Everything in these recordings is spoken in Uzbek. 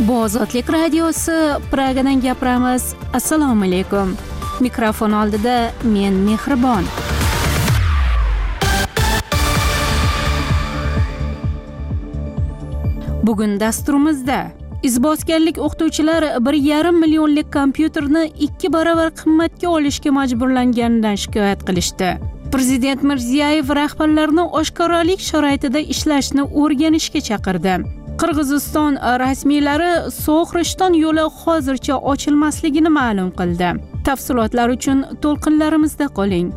Bu Ozodlik radiosi, Pragadan gapiramiz. Assalomu alaykum. Mikrofon oldida men Mehribon. Bugun dasturimizda izboskanlik o'qituvchilar 1,5 millionlik kompyuterni 2 barobar qimmatga olishga majburlanganidan shikoyat qilishdi. Prezident Mirziyoyev rahbarlarni oshkoralik sharoitida ishlashni o'rganishga chaqirdi. Qirg'iziston rasmiylari So'g'riston yo'li hozircha ochilmasligini ma'lum qildi. Tafsilotlar uchun to'lqinlarimizda qoling.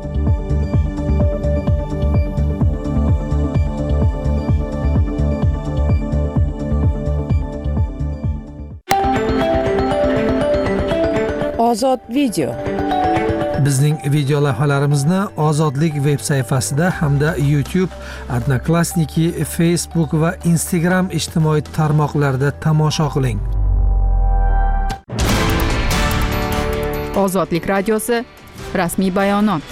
Ozod video. Bizning video lavhalarimizni Ozodlik veb sayfasida hamda YouTube, Odnoklassniki, Facebook va Instagram ijtimoiy tarmoqlarida tomosha qiling. Ozodlik radiosi rasmiy bayonot.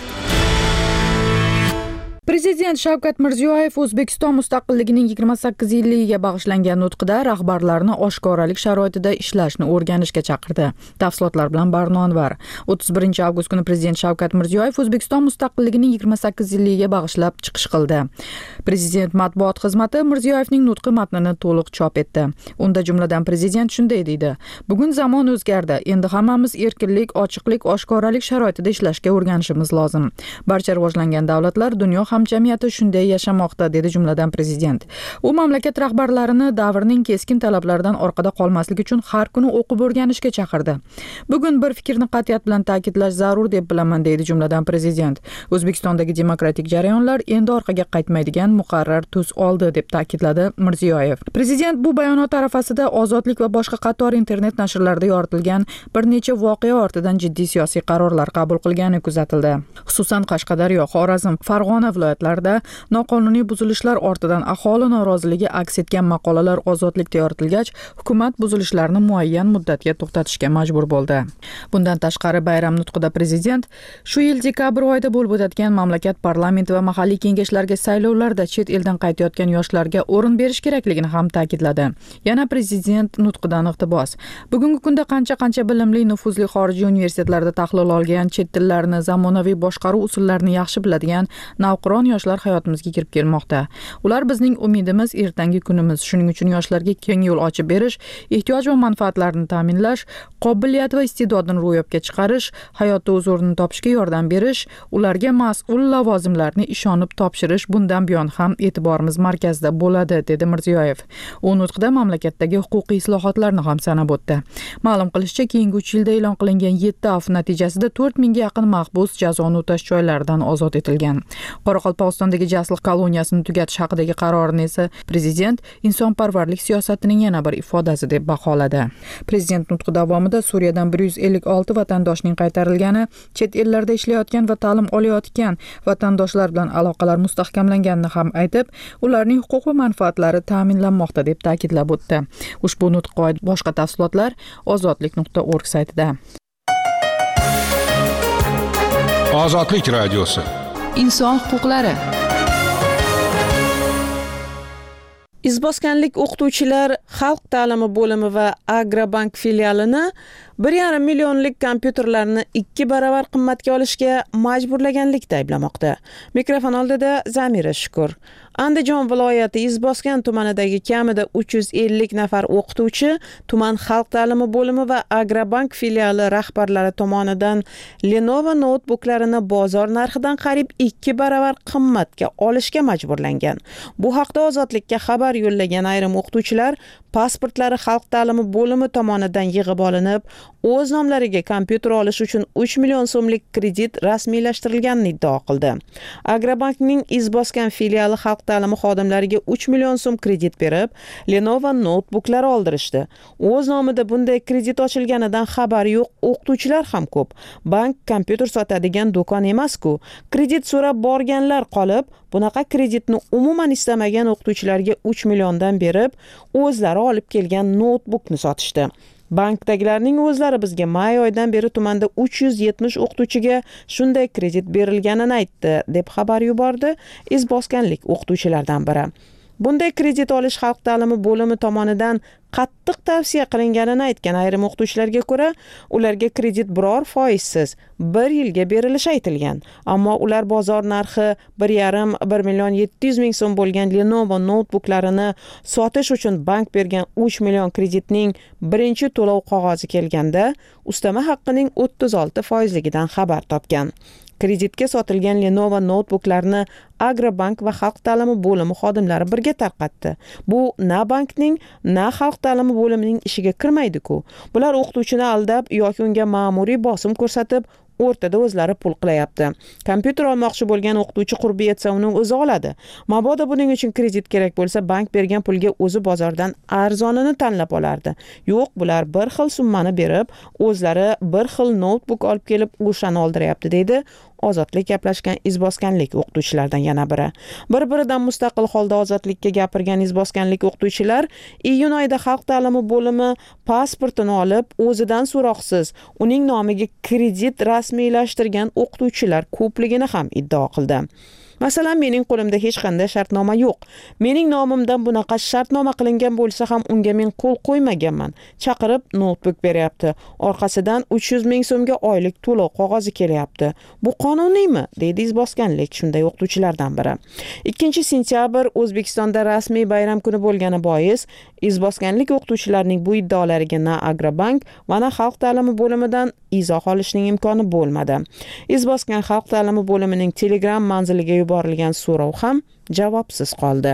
Prezident Shavkat Mirziyoyev O'zbekiston mustaqilligining 28-yilligiga bag'ishlangan nutqida rahbarlarni oshkoralik sharoitida ishlashni o'rganishga chaqirdi. Tafsilotlar bilan Barno Anvar. 31 avgust kuni Prezident Shavkat Mirziyoyev O'zbekiston mustaqilligining 28-yilligiga bag'ishlab chiqish qildi. Prezident matbuot xizmati Mirziyoyevning nutqi matnini to'liq chop etdi. Unda jumladan Prezident shunday deydi: "Bugun zamon o'zgardi. Endi hammamiz erkinlik, ochiqlik, oshkoralik sharoitida ishlashga o'rganishimiz lozim. Barcha rivojlangan davlatlar, dunyo jamiyati shunday yashamoqda", dedi jumladan Prezident. U mamlakat rahbarlarini davrning keskin talablaridan orqada qolmaslik uchun har kuni o'qib o'rganishga chaqirdi. "Bugun bir fikrni qat'iyat bilan ta'kidlash zarur deb bilaman", deydi jumladan Prezident. "O'zbekistondagi demokratik jarayonlar endi orqaga qaytmaydigan muqarrar tus oldi", deb ta'kidladi Mirziyoyev. Prezident bu bayonot arafasida Ozodlik va boshqa qator internet nashrlarida yoritilgan bir necha voqea ortidan jiddiy siyosiy qarorlar qabul qilgani kuzatildi. Xususan Qashqadaryo, Xorazm, Farg'ona viloyatlarida noqonuniy buzilishlar ortidan aholi noroziligi aks etgan maqolalar Ozodlikda yoritilgach, hukumat buzilishlarni muayyan muddatga to'xtatishga majbur bo'ldi. Bundan tashqari bayram nutqida Prezident shu yil dekabr oyida bo'lib o'tadigan mamlakat parlamenti va mahalliy kengashlarga saylovlarda chet eldan qaytayotgan yoshlarga o'rin berish kerakligini ham ta'kidladi. Yana Prezident nutqidan iqtibos: "Bugungi kunda qancha bilimli, nufuzli xorijiy universitetlarda tahlil olgan, chet tillarini, zamonaviy boshqaruv usullarini yaxshi biladigan navqiron yoshlar hayotimizga kirib kelmoqda. Ular bizning umidimiz, ertangi kunimiz. Shuning uchun yoshlarga keng yo'l ochib berish, ehtiyoj va manfaatlarini ta'minlash, qobiliyat va iste'dodini ro'yobga chiqarish, hayotda o'z o'rnini topishga yordam berish, ularga mas'ul lavozimlarni ishonib topshirish bundan buyon ham e'tiborimiz markazida bo'ladi", dedi Mirziyoyev. U nutqida mamlakatdagi huquqiy islohotlarni ham sanab o'tdi. Ma'lum qilishicha, keyingi 3 yilda e'lon qilingan 7 afv natijasida 4000 ga yaqin mahbus jazoni o'tash joylaridan ozod etilgan. Qoraqalpog'istondagi jasliq koloniyasini tugatish haqidagi qarorini esa Prezident insonparvarlik siyosatining yana bir ifodasi deb baholadi. Prezident nutqi davomida Suriyadan 156 vatandoshning qaytarilgani, chet ellarda ishlayotgan va ta'lim olayotgan vatandoshlar bilan aloqalar mustahkamlanganini ham aytib, ularning huquq va manfaatlari ta'minlanmoqda deb ta'kidlab o'tdi. Ushbu nutqqa oid boshqa tafsilotlar ozodlik.org saytida. Ozodlik radiosi. Inson huquqlari. Izboskanlik o'qituvchilar Xalq ta'limi bo'limi va Agrobank filialini 1,5 millionlik kompyuterlarni 2 barobar qimmatga olishga majburlaganlikda ayblamoqda. Mikrofon oldida Zamira Shukur. Andijon viloyati Izboskan tumanidagi kamida 350 nafar o'qituvchi tuman Xalq ta'limi bo'limi va Agrobank filiali rahbarlari tomonidan Lenovo noutbuklarini bozor narxidan qariyb 2 barobar qimmatga olishga majburlangan. Bu haqda Ozodlikka xabar yo'llagan ayrim o'qituvchilar pasportlari Xalq ta'limi bo'limi tomonidan yig'ib olinib, o'z nomlariga kompyuter olish uchun 3 million so'mlik kredit rasmiylashtirilganini iddao qildi. Agrobankning Izboskan filiali Xalq ta'limi xodimlariga 3 million so'm kredit berib, Lenovo noutbuklar oldirishdi. O'z nomida bunday kredit ochilganidan xabari yo'q o'qituvchilar ham ko'p. Bank kompyuter sotadigan do'kon emas-ku. Kredit so'rab borganlar qolib, bunaqa kreditni umuman istamagan o'qituvchilarga 3 milliondan berib, o'zlari olib kelgan noutbukni sotishdi. Bankdagilarning o'zlari bizga may oyidan beri tumanda 370 o'qituvchiga shunday kredit berilganini aytdi, deb xabar yubordi izboskanlik o'qituvchilardan biri. Bunday kredit olish xalq ta'limi bo'limi tomonidan qattiq tavsiya qilinganini aytgan ayrim o'qituvchilarga ko'ra, ularga kredit biror foizsiz 1 yilga berilishi aytilgan. Ammo ular bozor narxi 1,5–1 million 700 ming so'm bo'lgan Lenovo noutbuklarini sotish uchun bank bergan 3 million kreditning birinchi to'lov qog'ozi kelganda, ustama haqqining 36%ligidan xabar topgan. Kreditga sotilgan Lenovo noutbuklarni Agrobank va Xalq ta'limi bo'limi xodimlari birga tarqatdi. Bu na bankning, na Xalq ta'limi bo'limining ishiga kirmaydi-ku. Bular o'qituvchini aldab yoki unga ma'muriy bosim ko'rsatib, o'rtada o'zlari pul qilayapti. Kompyuter olmoqchi bo'lgan o'qituvchi qurbi yetsa uni o'zi oladi. Mabodo buning uchun kredit kerak bo'lsa, bank bergan pulga o'zi bozordan arzonini tanlab olardi. Yo'q, bular bir xil summani berib, o'zlari bir xil noutbuk olib kelib o'shani oldiryapti, deydi Ozodlik gaplashgan izboskanlik o'qituvchilardan yana biri. Bir-biridan mustaqil holda Ozodlikka gapirgan izboskanlik o'qituvchilar iyun oyida Xalq ta'limi bo'limi pasportini olib, o'zidan so'roqsiz uning nomiga kredit rasmiylashtirgan o'qituvchilar ko'pligini ham iddao qildi. Masalan, mening qo'limda hech qanday shartnoma yo'q. Mening nomimdan bunaqa shartnoma qilingan bo'lsa ham unga men qo'l qo'ymaganman. Chaqirib notebook beryapti. Orqasidan 300 ming so'mga oylik to'lov qog'ozi kelyapti. Bu qonuniymi? Deydi izboskanlik shunday o'qituvchilardan biri. 2-sentyabr O'zbekistonda rasmiy bayram kuni bo'lgani bois, izboskanlik o'qituvchilarining bu iddaolariga na Agrobank va na Xalq ta'limi bo'limidan izoh olishning imkoni bo'lmadi. Izboskan Xalq ta'limi bo'limining Telegram manziliga yuborilgan so'rov ham javobsiz qoldi.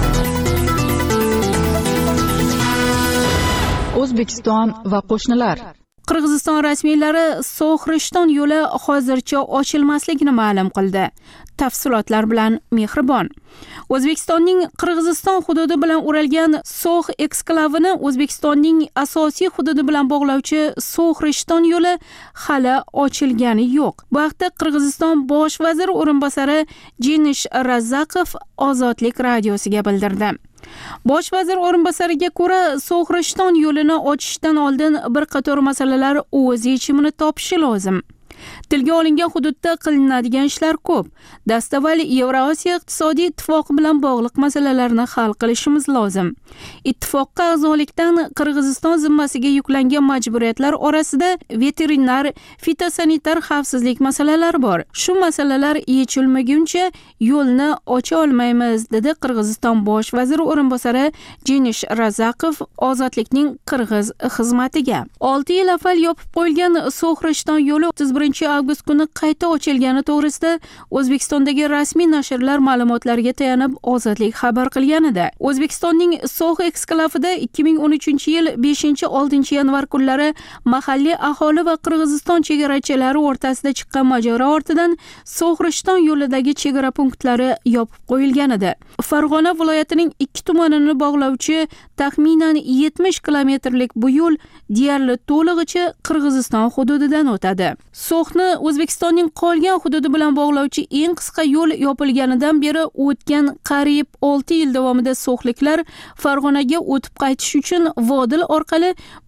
O'zbekiston va qo'shnilar. Qirg'iziston rasmiylari So'g'rishton yo'li hozircha ochilmasligini ma'lum qildi. Tafsilotlar bilan Mehribon. O'zbekistonning Qirg'iziston hududi bilan o'ralgan So'g' eksklavini O'zbekistonning asosiy hududi bilan bog'lovchi So'g'rishton yo'li hali ochilgani yo'q. Bu haqda Qirg'iziston bosh vaziri o'rinbosari Jenish Razaqov Ozodlik radiosiga bildirdi. Bosh vazir o'rinbosariga ko'ra, So'g'rishton yo'lini ochishdan oldin bir qator masalalar o'z yechimini topishi lozim. Tilga olingan hududda qilinadigan ishlar ko'p. Dastavval Yevrosiyo iqtisodiy ittifoqi bilan bog'liq masalalarni hal qilishimiz lozim. Ittifoqqa a'zolikdan Qirg'iziston zimmasiga yuklangan majburiyatlar orasida veterinar, fitosanitar xavfsizlik masalalari bor. Shu masalalar yechilmaguncha yo'lni ocha olmaymiz, dedi Qirg'iziston bosh vaziri o'rinbosari Jenish Razaqov Ozodlikning qirg'iz xizmatiga. 6 yil avval yopib qo'yilgan So'g'rishton yo'li 31-avgust kuni qayta ochilgani to'g'risida O'zbekistondagi rasmiy nashrlar ma'lumotlariga tayanib Ozodlik xabar qilgan edi. O'zbekistonning So'g' eksklavida 2013-yil 5-6 yanvar kunlari mahalliy aholi va Qirg'iziston chegarachilari o'rtasida chiqqan mojaro ortidan So'g'rishton yo'lidagi chegara punktlari yopib qo'yilgan edi. Farg'ona viloyatining 2 tumanini bog'lovchi taxminan 70 kilometrlik bu yo'l deyarli to'lig'icha Qirg'iziston hududidan o'tadi. So'g'ni O'zbekistonning qolgan hududi bilan bog'lovchi eng qisqa yo'l yopilganidan beri o'tgan qariyb 6 yil davomida so'g'liklar Farg'onaga o'tib qaytish uchun Vodil orqali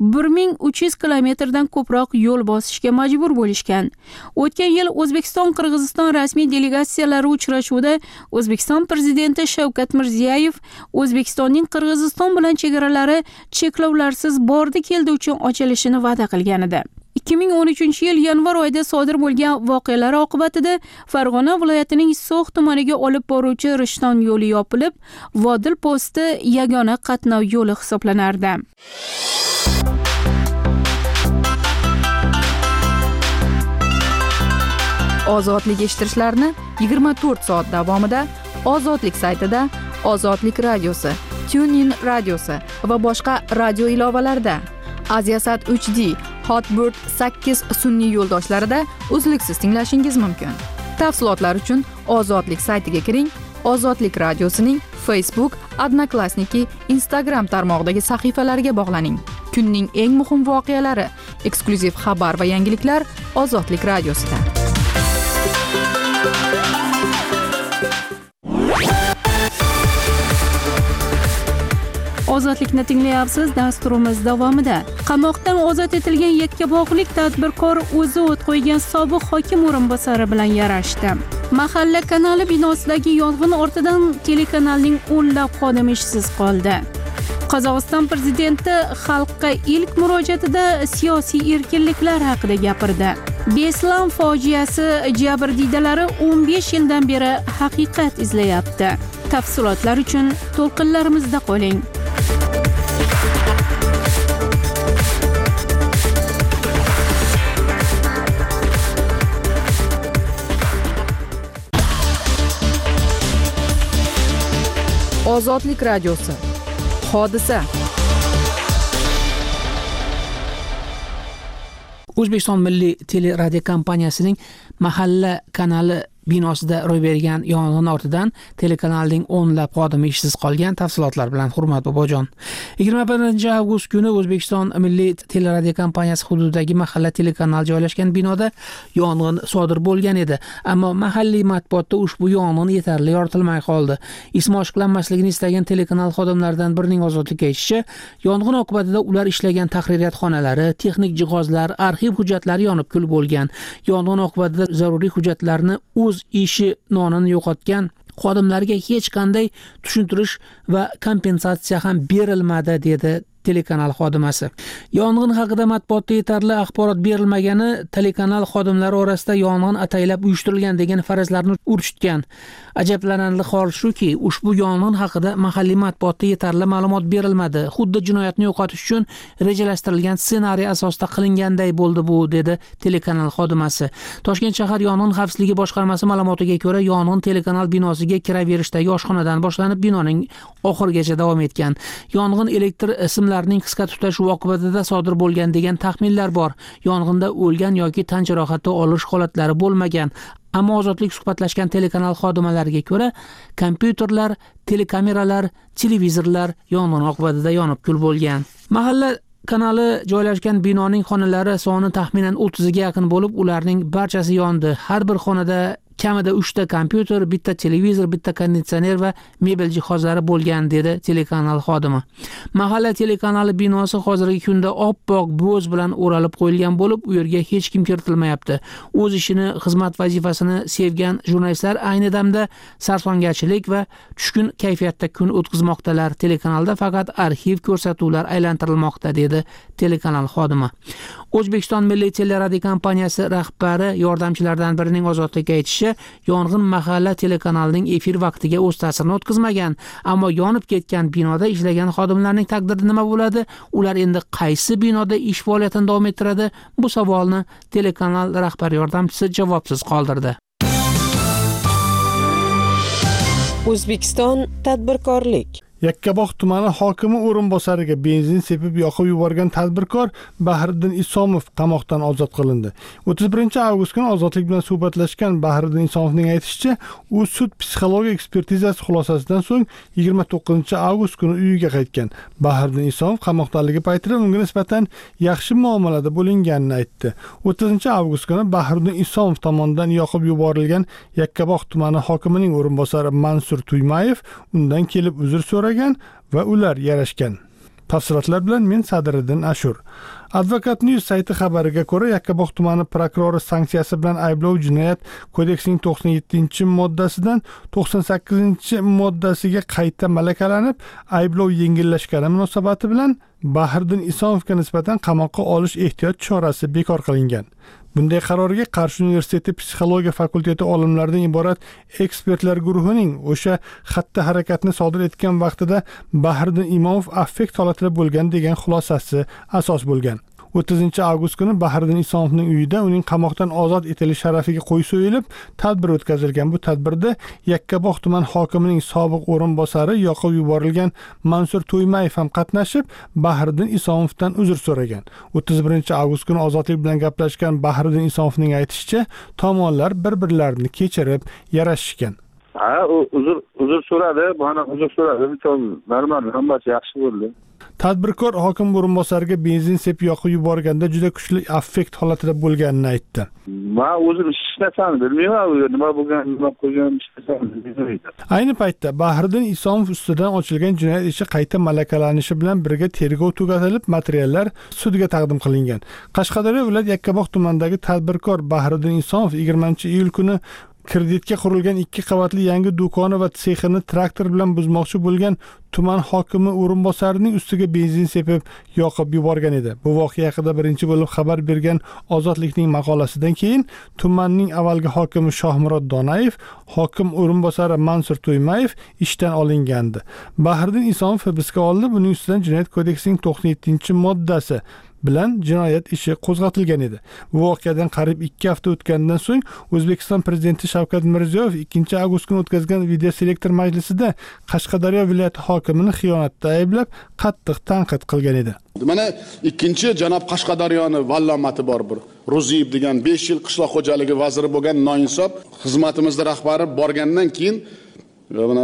1300 kilometrdan ko'proq yo'l bosishga majbur bo'lishgan. O'tgan yil O'zbekiston-Qirg'iziston rasmiy delegatsiyalari uchrashuvida O'zbekiston prezidenti Shavkat Mirziyoyev O'zbekistonning Qirg'iziston bilan chegaralari cheklovlarsiz bordi-keldi uchun ochilishini va'da qilgan edi. 2013-yil yanvar oyida sodir bo'lgan voqealar oqibatida Farg'ona viloyatining So'g' tumaniga olib boruvchi Rishton yo'li yopilib, Vodil posti yagona qatnov yo'li hisoblanardi. Ozodlik eshittirishlarni 24 soat davomida Ozodlik saytida, Ozodlik radiosi, TuneIn radiosi va boshqa radio ilovalarida, Aziasat 3D, Hotbird 8 sun'iy yo'ldoshlarida uzluksiz tinglashingiz mumkin. Tafsilotlar uchun Ozodlik saytiga kiring. Ozodlik radiosining Facebook, Odnoklassniki, Instagram tarmog'idagi sahifalariga bog'laning. Kunning eng muhim voqealari, eksklyuziv xabar va yangiliklar Ozodlik radiosida. Ozodlikni tinglayapsiz. Dasturimiz davomida qamoqdan ozod etilgan yakkabog'lik tadbirkor o'zi o't qo'ygan sobiq hokim o'rinbosari bilan yarashdi. Mahalla kanali binosidagi yong'in ortidan telekanalning o'nlab xodimi ishsiz qoldi. Qozog'iston prezidenti xalqqa ilk murojaatida siyosiy erkinliklar haqida gapirdi. Beslam fojiasi jabrdiydalari 15 yildan beri haqiqat izlayapti. Tafsilotlar uchun to'lqinlarimizda qoling. Ozodlik radiosi. Hodisa. O'zbekiston Milliy teleradio kompaniyasining Mahalla kanali binosida ro'y bergan yong'in ortidan telekanalning o'nlab xodimi ishsiz qolgan. Tafsilotlar bilan hurmatli bobojon. 21 avgust kuni O'zbekiston Milliy teleradio kompaniyasi hududidagi Mahalla telekanal joylashgan binoda yong'in sodir bo'lgan edi. Ammo mahalliy matbuotda ushbu yong'in yetarli yoritilmay qoldi. Ismi oshkorlanmasligini istagan telekanal xodimlaridan birining ozodlikka aytishicha, yong'in oqibatida ular ishlagan tahririyat xonalari, texnik jihozlar, arxiv hujjatlari yonib kul bo'lgan. Yong'in oqibatida zaruriy hujjatlarni o'z ishi nonini yo'qotgan xodimlarga hech qanday tushuntirish va kompensatsiya ham berilmadi, dedi telekanal xodimasi. Yong'in haqida matbuotda yetarli axborot berilmagani telekanal xodimlari orasida yong'in ataylab uyushtirilgan degan farazlarni urchitgan. Ajablanarli hol shuki, ushbu yong'in haqida mahalliy matbuotda yetarli ma'lumot berilmadi. Xuddi jinoyatni yo'qotish uchun rejalashtirilgan ssenariy asosida qilinganday bo'ldi bu, dedi telekanal xodimasi. Toshkent shahar yong'in xavfsizligi boshqarmasi ma'lumotiga ko'ra, yong'in telekanal binosiga kiraverishdagi oshxonadan boshlanib binoning oxirigacha davom etgan. Yong'in elektr simlarining qisqa tutashuvi oqibatida sodir bo'lgan degan taxminlar bor. Yong'inda o'lgan yoki tan jarohati olish holatlari bo'lmagan. Ammo ozodlik suhbatlashgan telekanal xodimalariga ko'ra, kompyuterlar, telekameralar, televizorlar yong'in oqibatida yonib kul bo'lgan. Mahalla kanali joylashgan binoning xonalari soni taxminan 30 ga yaqin bo'lib, ularning barchasi yondi. Har bir xonada kamida 3 ta kompyuter, bitta televizor, bitta konditsioner va mebel jihozlari bo'lgan, dedi telekanal xodimi. Mahalla telekanali binosi hozirgi kunda oppoq bo'z bilan o'ralib qo'yilgan bo'lib, u yerga hech kim kiritilmayapti. O'z ishini, xizmat vazifasini sevgan jurnalistlar ayni damda sarsongarchilik va tushkun kayfiyatda kun o'tkazmoqdalar. Telekanalda faqat arxiv ko'rsatuvlar aylantirilmoqda, dedi telekanal xodimi. O'zbekiston Milliy teleradio kompaniyasi rahbari yordamchilaridan birining ozodlikka aytishicha, yong'in Mahalla telekanalining efir vaqtiga o'z ta'sirini o'tkazmagan, ammo yonib ketgan binoda ishlagan xodimlarning taqdiri nima bo'ladi? Ular endi qaysi binoda ish faoliyatini davom ettiradi? Bu savolni telekanal rahbar yordamchisi javobsiz qoldirdi. O'zbekiston tadbirkorlik. Yakkabog' tumani hokimi o'rinbosariga benzin sepib yoqib yuborgan tadbirkor Bahriddin Isomov qamoqdan ozod qilindi. 31 avgust kuni ozodlik bilan suhbatlashgan Bahriddin Isomovning aytishicha, u sud psixologiya ekspertizasi xulosasidan so'ng 29 avgust kuni uyiga qaytgan. Bahriddin Isomov qamoqdaligi paytida unga nisbatan yaxshi muomalada bo'linganini aytdi. 30 avgust kuni Bahriddin Isomov tomonidan yoqib yuborilgan Yakkabog' tumani hokimining o'rinbosari Mansur Tuymayev undan kelib uzr so'ragan va ular yarashgan. Tafsilotlar bilan men Sadriddin Ashur. Advokat News sayti xabariga ko'ra, Yakkabog' tumani prokurori sanksiyasi bilan ayblov jinoyat kodeksining 97-moddasidan 98-moddasiga qayta malakalanib, ayblov yengillashgani munosabati bilan Bahriddin Isomovga nisbatan qamoqqa olish ehtiyot chorasi bekor qilingan. Bunday qarorga Qarshi universiteti psixologiya fakulteti olimlaridan iborat ekspertlar guruhining o'sha xatti harakatni sodir etgan vaqtida Bahriddin Imomov affekt holatida bo'lgan degan xulosasi asos bo'lgan. 30 avgust kuni Bahriddin Isomovning uyida uning qamoqdan ozod etilish sharafiga qo'y so'yilib, tadbir o'tkazilgan. Bu tadbirda Yakkabog' tuman hokimining sobiq o'rinbosari yoqib yuborilgan Mansur Tuymayev ham qatnashib, Bahriddin Isomovdan uzr so'ragan. 31 avgust kuni ozodlik bilan gaplashgan Bahriddin Isomovning aytishicha, tomonlar bir-birlarini kechirib, yarashishgan. Uzr so'radi, bana uzr so'radi, normal, hammasi yaxshi bo'ldi. Tadbirkor hokim o'rinbosariga benzin sepib yoqib yuborganda juda kuchli affekt holatida bo'lganini aytdi. Men o'zim hech narsani bilmayman, nima bo'lgan, nima qilgan hech narsani bilmayman. Ayni paytda Bahriddin Isomov ustidan ochilgan jinoyat ishi qayta malakalanishi bilan birga tergov tugatilib, materiallar sudga taqdim qilingan. Qashqadaryo viloyat Yakkabog' tumanidagi tadbirkor Bahriddin Isomov 20 iyul kuni Kreditga qurilgan 2 qavatli yangi do'koni va sexini traktor bilan buzmoqchi bo'lgan tuman hokimi o'rinbosarining ustiga benzin sepib yoqib yuborgan edi. Bu voqea haqida birinchi bo'lib xabar bergan Ozodlikning maqolasidan keyin tumanning avvalgi hokimi Shohmurod Donayev, hokim o'rinbosari Mansur To'ymayev ishdan olingandi. Bahriddin Isomov hibsga olindi. Buning ustidan Jinoyat kodeksining 97-moddasi bilan jinoyat ishi qo'zg'atilgan edi. Bu voqeadan qariyb 2 hafta o'tgandan so'ng O'zbekiston prezidenti Shavkat Mirziyoyev 2-avgust kuni o'tkazgan video selektor majlisida Qashqadaryo viloyati hokimini xiyonatda ayblab, qattiq tanqid qilgan edi. Mana ikkinchi janob Qashqadaryoni vallomati bor bir Ro'ziyev degan 5 yil qishloq xo'jaligi vaziri bo'lgan noinsof xizmatimizda rahbari borgandan keyin mana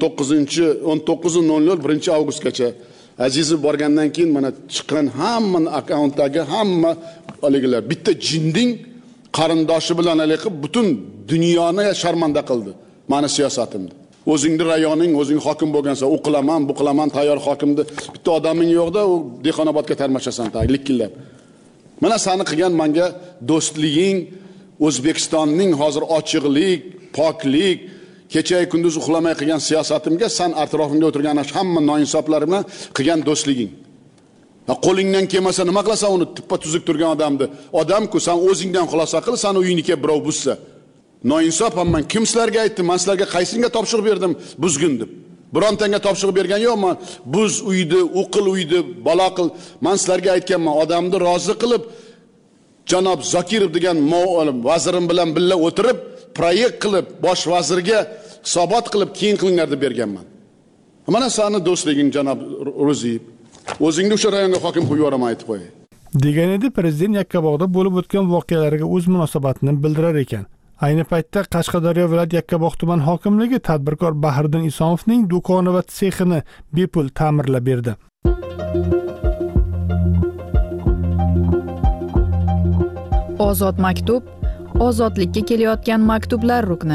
19.00 1-avgustgacha Azizi borgandan keyin mana chiqqan hamma akkauntdagi hamma aligilar bitta jinding qarindoshi bilan qilib butun dunyoni sharmanda qildi. Mani siyosatimda. O'zingni rayoning, o'zing hokim bo'lgansa, u qilaman, bu qilaman, tayyor hokimni bitta odaming yo'qda, u Dehqonobodga tarmashasan, likillab. Mana seni qilgan menga do'stliging, O'zbekistonning hozir ochiqlik, poklik, kecha kunduz uxlamay qilgan siyosatimga sen atrofingda o'tirgan hamma noinsoflar bilan qilgan do'stliging. Qo'lingdan kelmasa nima qilasan uni tippa tuzuk turgan odamni? Odam-ku sen o'zingdan xulosa qil, sen uyingga birov buzsa. Noinsof hamman kim sizlarga aytdi? Men sizlarga qaysinga topshiriq berdim buzgin deb. Birontanga topshiriq bergan yo'qman. Buz uyni, o'qil uyni, balo qil. Men sizlarga aytganman, odamni rozi qilib janob Zokirov degan vazirim bilan birga o'tirib, proyekt qilib bosh vazirga hisobot qilib keyin qilinglar deb berganman. Mana seni do'stliging janob Ro'ziyev. O'zingni o'sha rayonga hokim qo'yib yuboraman aytib qo'yay. Degan edi prezident Yakkabog'da bo'lib o'tgan voqealarga o'z munosabatini bildirar ekan. Ayni paytda Qashqadaryo viloyat Yakkabog' tuman hokimligi tadbirkor Bahriddin Isomovning do'koni va sexini bepul ta'mirlab berdi. Ozod maktub, ozodlikka kelayotgan maktublar rukni.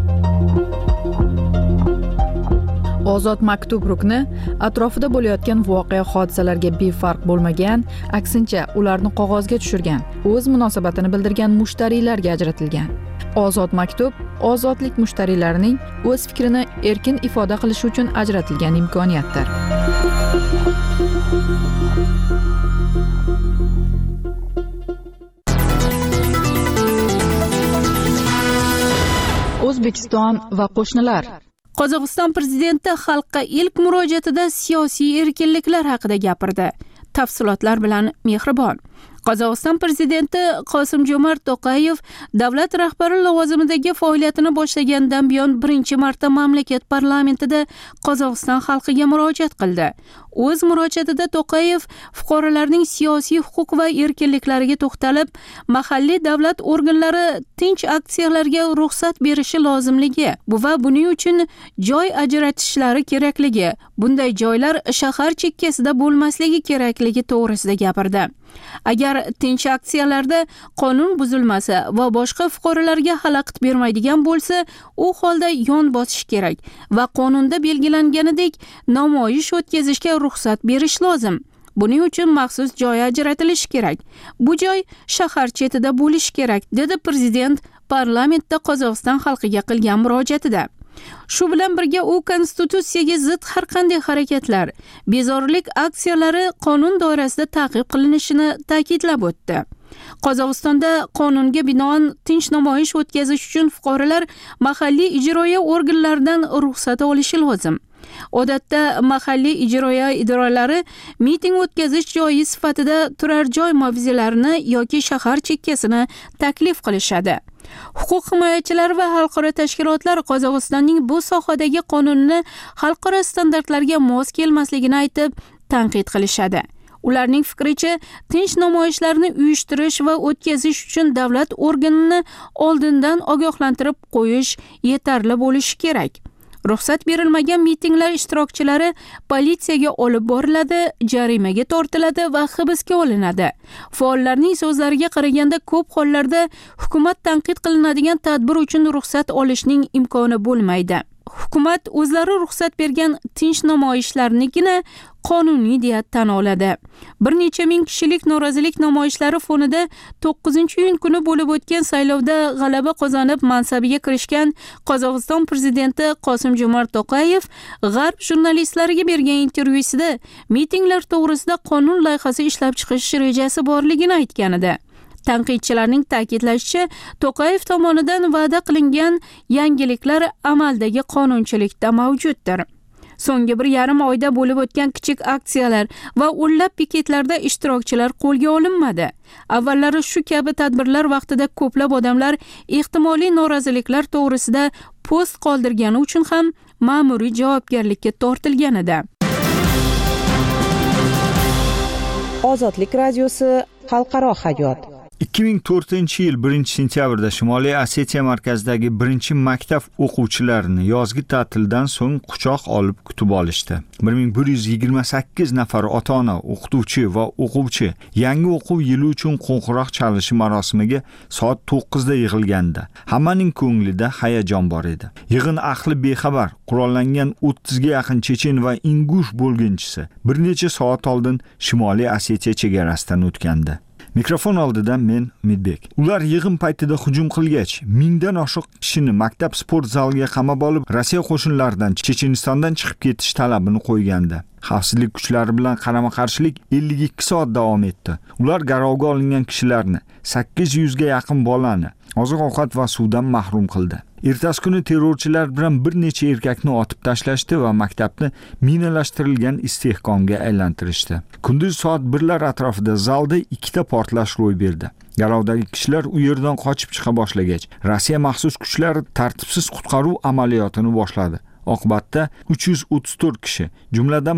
Ozod maktub rukni atrofida bo'layotgan voqea hodisalarga befarq bo'lmagan, aksincha ularni qog'ozga tushirgan, o'z munosabatini bildirgan mushtariylarga ajratilgan. Ozod maktub ozodlik mushtariylarining o'z fikrini erkin ifoda qilishi uchun ajratilgan imkoniyatdir. O'zbekiston va qo'shnilar. Qozog'iston prezidenti xalqqa ilk murojaatida siyosiy erkinliklar haqida gapirdi. Tafsilotlar bilan Mehribon. Qozog'iston prezidenti Qosim-Jo'mart To'qayev davlat rahbari lavozimidagi faoliyatini boshlagandan buyon birinchi marta mamlakat parlamentida Qozog'iston xalqiga murojaat qildi. O'z murojaatida To'qayev fuqarolarning siyosiy huquq va erkinliklariga to'xtalib, mahalliy davlat organlari tinch aksiyalarga ruxsat berishi lozimligi va buning uchun joy ajratishlari kerakligi, bunday joylar shahar chekkasida bo'lmasligi kerakligi to'g'risida gapirdi. Agar tinch aksiyalarda qonun buzilmasa va boshqa fuqarolarga xalaqit bermaydigan bo'lsa, u holda yon bosish kerak va qonunda belgilanganidek namoyish o'tkazishga ruxsat berish lozim. Buning uchun maxsus joy ajratilishi kerak. Bu joy shahar chetida bo'lishi kerak, dedi prezident parlamentda Qozog'iston xalqiga qilgan murojaatida. Shu bilan birga u konstitutsiyaga zid har qanday harakatlar, bezorilik aksiyalari qonun doirasida ta'qib qilinishini ta'kidlab o'tdi. Qozog'istonda qonunga binoan tinch namoyish o'tkazish uchun fuqarolar mahalliy ijroiya organlaridan ruxsat olishi lozim. Odatda mahalliy ijroiya idoralari miting o'tkazish joyi sifatida turar joy mavzelarini yoki shahar chekkasini taklif qilishadi. Huquq himoyachilari va xalqaro tashkilotlar Qozog'istonning bu sohadagi qonunni xalqaro standartlarga mos kelmasligini aytib, tanqid qilishadi. Ularning fikricha, tinch namoyishlarni uyushtirish va o'tkazish uchun davlat organini oldindan ogohlantirib qo'yish yetarli bo'lishi kerak. Ruxsat berilmagan mitinglar ishtirokchilari politsiyaga olib boriladi, jarimaga tortiladi va hibsga olinadi. Faollarning so'zlariga qaraganda ko'p hollarda hukumat tanqid qilinadigan tadbir uchun ruxsat olishning imkoni bo'lmaydi. hukumat o'zlari ruxsat bergan tinch namoyishlarnigina qonuniy deya tan oladi. Bir necha ming kishilik norozilik namoyishlari fonida 9-iyun kuni bo'lib o'tgan saylovda g'alaba qozonib mansabiga kirishgan Qozog'iston prezidenti Qosim-Jomart To'qayev G'arb jurnalistlariga bergan intervyusida mitinglar to'g'risida qonun loyihasi ishlab chiqish rejasi borligini aytgan edi. Tanqidchilarning ta'kidlashicha, To'qayev tomonidan va'da qilingan yangiliklar amaldagi qonunchilikda mavjuddir. So'nggi 1,5 oyda bo'lib o'tgan kichik aksiyalar va o'nlab piketlarda ishtirokchilar qo'lga olinmadi. Avvallari shu kabi tadbirlar vaqtida ko'plab odamlar ehtimoliy noroziliklar to'g'risida post qoldirgani uchun ham ma'muriy javobgarlikka tortilgan edi. Ozodlik radiosi xalqaro hayot. 2004-yil 1-sentyabrda Shimoliy Osetiya markazidagi 1-maktab o'quvchilarini yozgi ta'tildan so'ng quchoq olib kutib olishdi. 1128 nafar ota-ona, o'qituvchi va o'quvchi yangi o'quv yili uchun qo'ng'iroq chalishi marosimiga soat 9 da yig'ilganda hammaning ko'nglida hayajon bor edi. Yig'in ahli bexabar, qurollangan 30 ga yaqin chechen va ingush bo'lginchisi bir necha soat oldin Shimoliy Osetiya chegarasidan o'tgandi. Mikrofon oldida men Umidbek. Ular yig'in paytida hujum qilgach, 1000 dan oshiq kishini maktab sport zaliga qamab olib, Rossiya qo'shinlaridan Chechenistondan chiqib ketish talabini qo'ygandi. Xavfsizlik kuchlari bilan qarama-qarshilik 52 soat davom etdi. Ular garovga olingan kishilarni, 800 ga yaqin bolani oziq-ovqat va suvdan mahrum qildi. Ertasi kuni terrorchilar bilan bir necha erkakni otib tashlashdi va maktabni minalashtirilgan istehkomga aylantirishdi. Kunduz soat 1lar atrofida zalda 2 ta portlash ro'y berdi. Garovdagi kishilar u yerdan qochib chiqa boshlagach, Rossiya maxsus kuchlari tartibsiz qutqaruv amaliyotini boshladi. Oqibatda 334 kishi, jumladan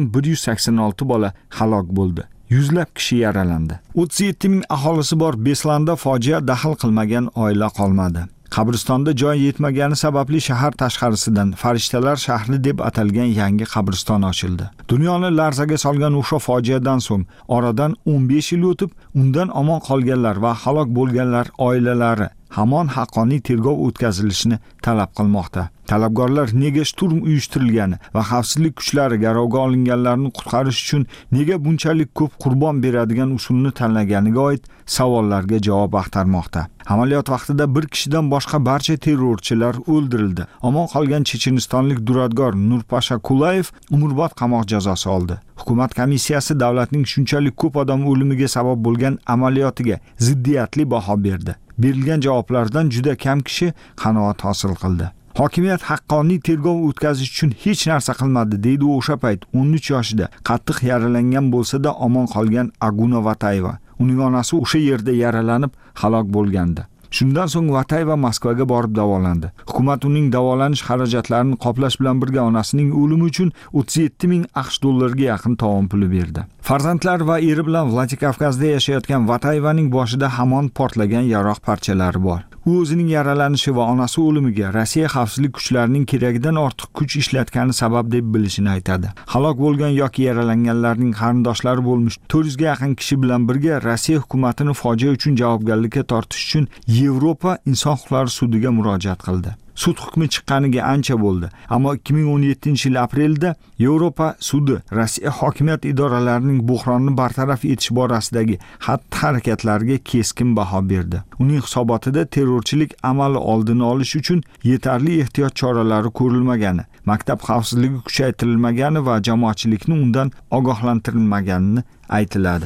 186 bola halok bo'ldi. Yuzlab kishi yaralandi. 37 ming aholisi bor Beslanda fojia daxl qilmagan oila qolmadi. Qabristonda joy yetmagani sababli shahar tashqarisidan Farishtalar shahri deb atalgan yangi qabriston ochildi. Dunyoni larzaga solgan o'sha fojiadan so'ng oradan 15 yil o'tib, undan omon qolganlar va halok bo'lganlar oilalari hamon haqqoniy tergov o'tkazilishini talab qilmoqda. Talabgorlar nega shturm uyushtirilgani va xavfsizlik kuchlari garovga olinganlarni qutqarish uchun nega bunchalik ko'p qurbon beradigan usulni tanlaganiga oid savollarga javob axtarmoqda. Amaliyot vaqtida bir kishidan boshqa barcha terrorchilar o'ldirildi. Omon qolgan chechenistonlik duradgor Nurpasha Kulayev umrbod qamoq jazosi oldi. Hukumat komissiyasi davlatning shunchalik ko'p odam o'limiga sabab bo'lgan amaliyotiga ziddiyatli baho berdi. Berilgan javoblardan juda kam kishi qanoat hosil qildi. Hokimiyat haqqoniy tergov o'tkazish uchun hech narsa qilmadi, deydi o'sha payt 13 yoshida qattiq yaralangan bo'lsa-da omon qolgan Aguna Vatayeva. Uning onasi o'sha yerda yaralanib halok bo'lgandi. Shundan so'ng Vatayeva Moskvaga borib davolandi. Hukumat uning davolanish xarajatlarini qoplash bilan birga onasining o'limi uchun 37 ming AQSh dollariga yaqin tovon puli berdi. Farzandlar va eri bilan Vladikavkazda yashayotgan Vatayevaning boshida hamon portlagan yaroq parchalari bor. U o'zining yaralanishi va onasi o'limiga Rossiya xavfsizlik kuchlarining keragidan ortiq kuch ishlatgani sabab deb bilishini aytadi. Halok bo'lgan yoki yaralanganlarning qarindoshlari bo'lmish 400 ga yaqin kishi bilan birga Rossiya hukumatini fojia uchun javobgarlikka tortish uchun Yevropa inson huquqlari sudiga murojaat qildi. Sud hukmi chiqqaniga ancha bo'ldi, ammo 2017-yil aprelda Yevropa sudi Rossiya hokimiyat idoralarining buhronni bartaraf etish borasidagi xatti-harakatlariga keskin baho berdi. Uning hisobotida terrorchilik amali oldini olish uchun yetarli ehtiyot choralari ko'rilmagani, maktab xavfsizligi kuchaytirilmagani va jamoatchilikni undan ogohlantirilmaganini aytiladi.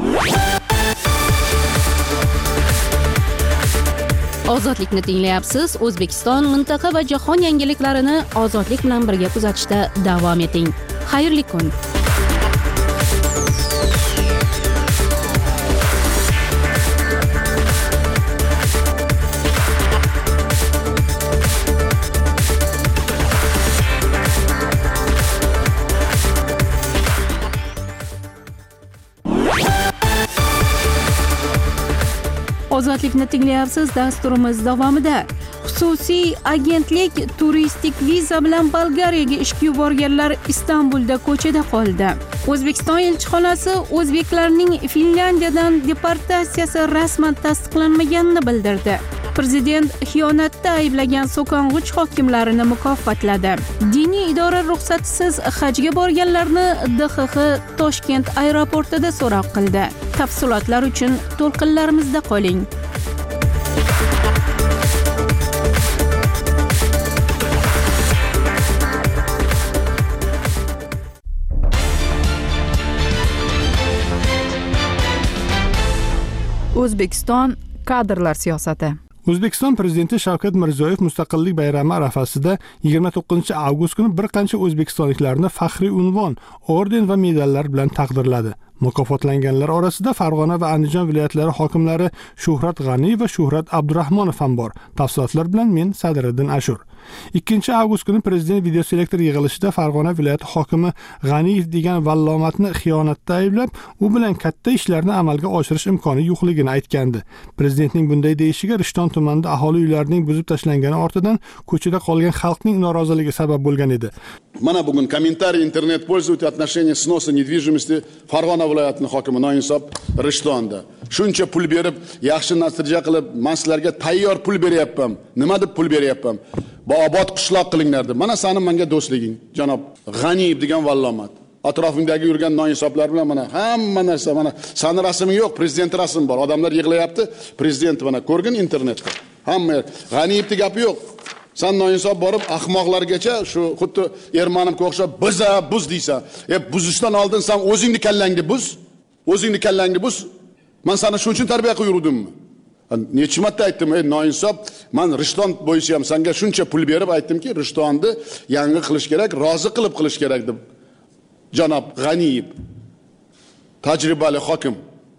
Ozodlikni tinglayapsiz. O'zbekiston, mintaqa va jahon yangiliklarini ozodlik bilan birga kuzatishda davom eting. Xayrli kun. Ozodlikni tinglayapsiz. Dasturimiz davomida xususiy agentlik turistik viza bilan Bolgariyaga ishga yuborganlar Istanbulda ko'chada qoldi. O'zbekiston elchixonasi o'zbeklarning Finlyandiyadan deportatsiyasi rasman tasdiqlanmaganini bildirdi. Prezident xiyonatda ayblagan so'kong'ich hokimlarini mukofotladi. Diniy idora ruxsatisiz hajga borganlarni DXX Toshkent aeroportida so'roq qildi. Tafsilotlar uchun to'lqinlarimizda qoling. O'zbekiston kadrlar siyosati. O'zbekiston prezidenti Shavkat Mirziyoyev Mustaqillik bayrami arafasida 29-avgust kuni bir qancha o'zbekistonliklarni faxriy unvon, orden va medallar bilan taqdirladi. Mukofotlanganlar orasida Farg'ona va Andijon viloyatlari hokimlari Shuhrat G'aniyev va Shuhrat Abdurahmonov ham bor. Tafsilotlar bilan men Sadiriddin Ashur. 2-avgust kuni prezident videoselektor yig'ilishida Farg'ona viloyati hokimi G'aniyev degan vallomatni xiyonatda ayblab, u bilan katta ishlarni amalga oshirish imkoni yo'qligini aytgandi. Prezidentning bunday deyishiga Rishton tumanida aholi uylarining buzib tashlangani ortidan ko'chada qolgan xalqning noroziligi sabab bo'lgan edi. Mana bugun kommentariy internet пользователей отношения сноса недвижимости Farg'ona viloyatining hokimi Noinsob Rishtonda. Shuncha pul berib, yaxshi natija qilib, men sizlarga tayyor pul beryapman. Nima deb pul beryapman? Obod qishloq qilinglar deb. Mana seni menga do'stliging, janob G'aniyev degan vallomat. Atrofingdagi yurgan Noinsoblar bilan mana hamma narsa, mana sani rasming yo'q, prezident rasmi bor. Odamlar yig'layapti, prezident mana ko'rgin internetda. Hamma G'aniyevning gapi yo'q. Sen Noinsob borib ahmoqlargacha shu xuddi Ermanovga o'xshab buz deysan. Buzishdan oldin sen o'zingni kallangni buz. O'zingni kallangni buz. Men seni shuning uchun tarbiya qilib yurdimmi? Necha marta aytdim, Noinsob, men Rishton bo'yicha ham senga shuncha pul berib aytdimki, Rishtonni yangi qilish kerak, rozi qilib qilish kerak deb. Janob G'aniyev, tajribali hokim.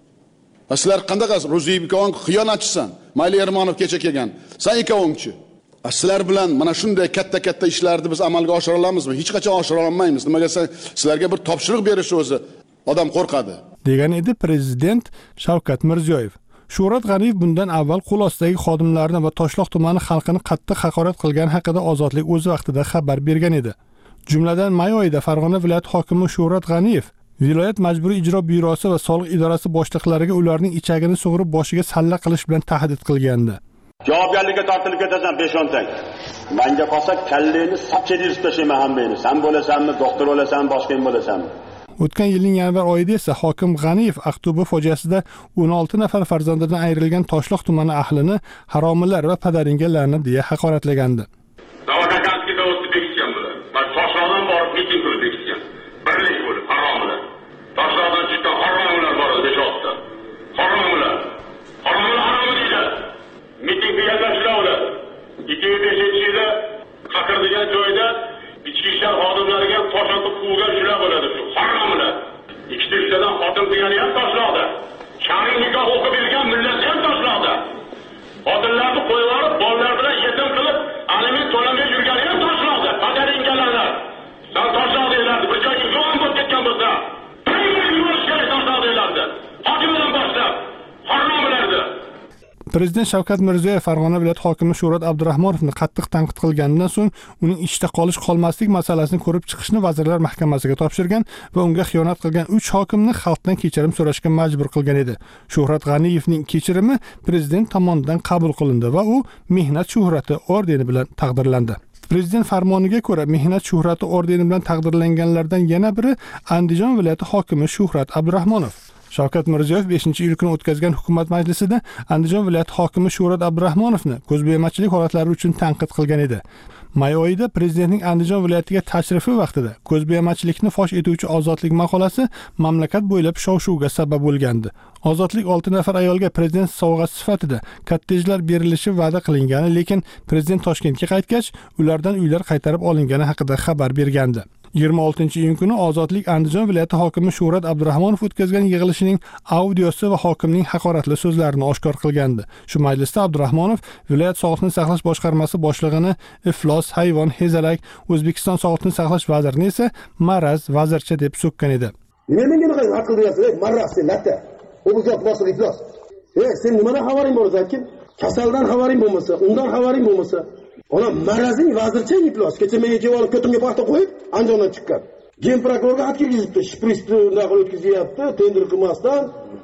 Sizlar qanday Ro'ziyevga xiyonatchisan? Mayli Ermanov kecha kelgan. Sen ikkovingchi. Sizlar bilan mana shunday katta ishlarni biz amalga oshira olamizmi? Hech qachon oshira olmaymiz. Nimaga sizlarga bir topshiriq berish o'zi odam qo'rqadi, degan edi prezident Shavkat Mirziyoyev. Shuhrat G'aniyev bundan avval qo'l ostidagi xodimlarni va Toshloq tumani xalqini qattiq haqorat qilgani haqida Ozodlik o'z vaqtida xabar bergan edi. Jumladan may oyida Farg'ona viloyati hokimi Shuhrat G'aniyev viloyat majburiy ijro byurosi va soliq idorasi boshliqlariga ularning ichagini sug'urib boshiga salla qilish bilan tahdid qilgandi. Javobgarlikka tortilib ketasan 5-10 tang. Menga qolsa kalleni sapchirib tashlayman hammani. Sen bo'lasanmi, doktor bo'lasanmi, boshqa kim bo'lasanmi? O'tgan yilning yanvar oyida esa hokim G'aniyev Aqto'be fojiasida 16 nafar farzandidan ayrilgan Toshloq tumani ahlini haromilar va padaringga la'nat deya haqoratlagandi. Davlatganskida o'tib bekitgan bular. Men Toshloqdan borib miting qilib bekitgan. Birlik bo'lib haromilar. Toshloqdan chiqqan haromilar bor edi 5-6 ta. Haromilar. Haromilar harom deydi. Miting qilganlar ular. 2005-yilda qaqirdigan joyda ichki ishlar xodimlariga toshlatib quvgan shular bo'ladi shu. Haromilar. Ikkitadan xotin qilgani ham Toshloqda. Shar'iy nikoh o'qib bergan millat ham Toshloqda. Xotinlarni qo'yib olib, bolalar bilan yetim qilib, aliment to'lamay yurgani ham Toshloqda. Qadaringgalar. Sen Toshloqda elardi, bir joyga yo'q bo'lib ketgan bo'lsa, qayerga yurish kerak Toshloqdalarda? Hokimdan boshlab haromilardi. Prezident Shavkat Mirziyoyev Farg'ona viloyati hokimi Shuhrat Abdurahmonovni qattiq tanqid qilganidan so'ng uning ishda qolish-qolmaslik masalasini ko'rib chiqishni Vazirlar Mahkamasiga topshirgan va unga xiyonat qilgan 3 hokimni xalqdan kechirim so'rashga majbur qilgan edi. Shuhrat G'aniyevning kechirimi prezident tomonidan qabul qilindi va u Mehnat shuhrati ordeni bilan taqdirlandi. Prezident farmoniga ko'ra Mehnat shuhrati ordeni bilan taqdirlanganlardan yana biri Andijon viloyati hokimi Shuhrat Abdurahmonov. Shavkat Mirziyoyev 5-iyul kuni o'tkazgan hukumat majlisida Andijon viloyati hokimi Shuhrat Abdurahmonovni ko'zbo'yamachilik holatlari uchun tanqid qilgan edi. May oyida prezidentning Andijon viloyatiga tashrifi vaqtida ko'zbo'yamachilikni fosh etuvchi Ozodlik maqolasi mamlakat bo'ylab shov-shuvga sabab bo'lgandi. Ozodlik 6 nafar ayolga prezident sovg'asi sifatida kottejlar berilishi va'da qilingani, lekin prezident Toshkentga qaytgach, ulardan uylar qaytarib olingani haqida xabar bergandi. 26-iyun kuni Ozodlik Andijon viloyati hokimi Shuhrat Abdurahmonov o'tkazgan yig'ilishining audiosi va hokimning haqoratli so'zlarini oshkor qilgandi. Shu majlisda Abdurahmonov viloyat sog'liqni saqlash boshqarmasi boshlig'ini iflos, hayvon, hezalak, O'zbekiston sog'liqni saqlash vazirini esa maraz, vazircha deb so'kkan edi. Menga nima aql deyapsiz? Maraz sen latta. U zot boshliq iflos. Sen nimadan xabaring bor o'zing? Kasaldan xabaring bo'lmasa, undan xabaring bo'lmasa, ona marazing vazircha iflos. Kecha menga kelib olib ko'timga paxta qo'yib, Andijondan chiqqan. Gen prokurorga xat kirgizibdi, shpristni unday qilib o'tkazyapti, tender qilmasdan.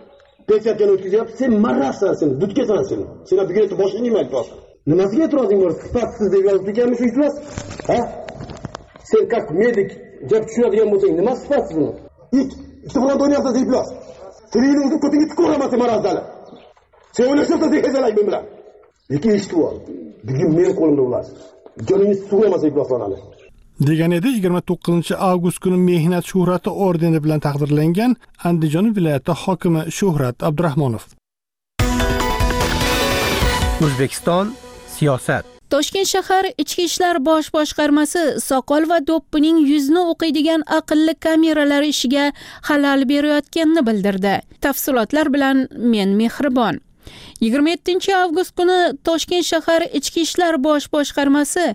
Pechkatkani o'tkazyapti. Sen marrassan, sen dudkasan sen. Sen bugun esa boshingni aytib. Nimasiga e'tirozing bor? Sifatsiz deb yozib ekanmi shu iflos? Ha? Sen как medik gap tushunadigan bo'lsang, nima sifatsiz buni? İşte buradan oynayapsın iflos. Senin uzun kotingi tukoramasın marazdali. Sen o'ylashibsan deb ezalang men bilan. Lekin eshitib ol. Bugun men qo'limda ular. Joningiz sug'lamasa ifloslanadi. degan edi 29-avgust kuni Mehnat shuhrati ordeni bilan taqdirlangan Andijon viloyati hokimi Shuhrat Abdurahmonov. O'zbekiston siyosat. Toshkent shahar Ichki ishlar bosh boshqarmasi soqol va do'ppining yuzni o'qiydigan aqlli kameralar ishiga xalal berayotganini bildirdi. Tafsilotlar bilan men Mehribon. 27-avgust kuni Toshkent shahar Ichki ishlar bosh boshqarmasi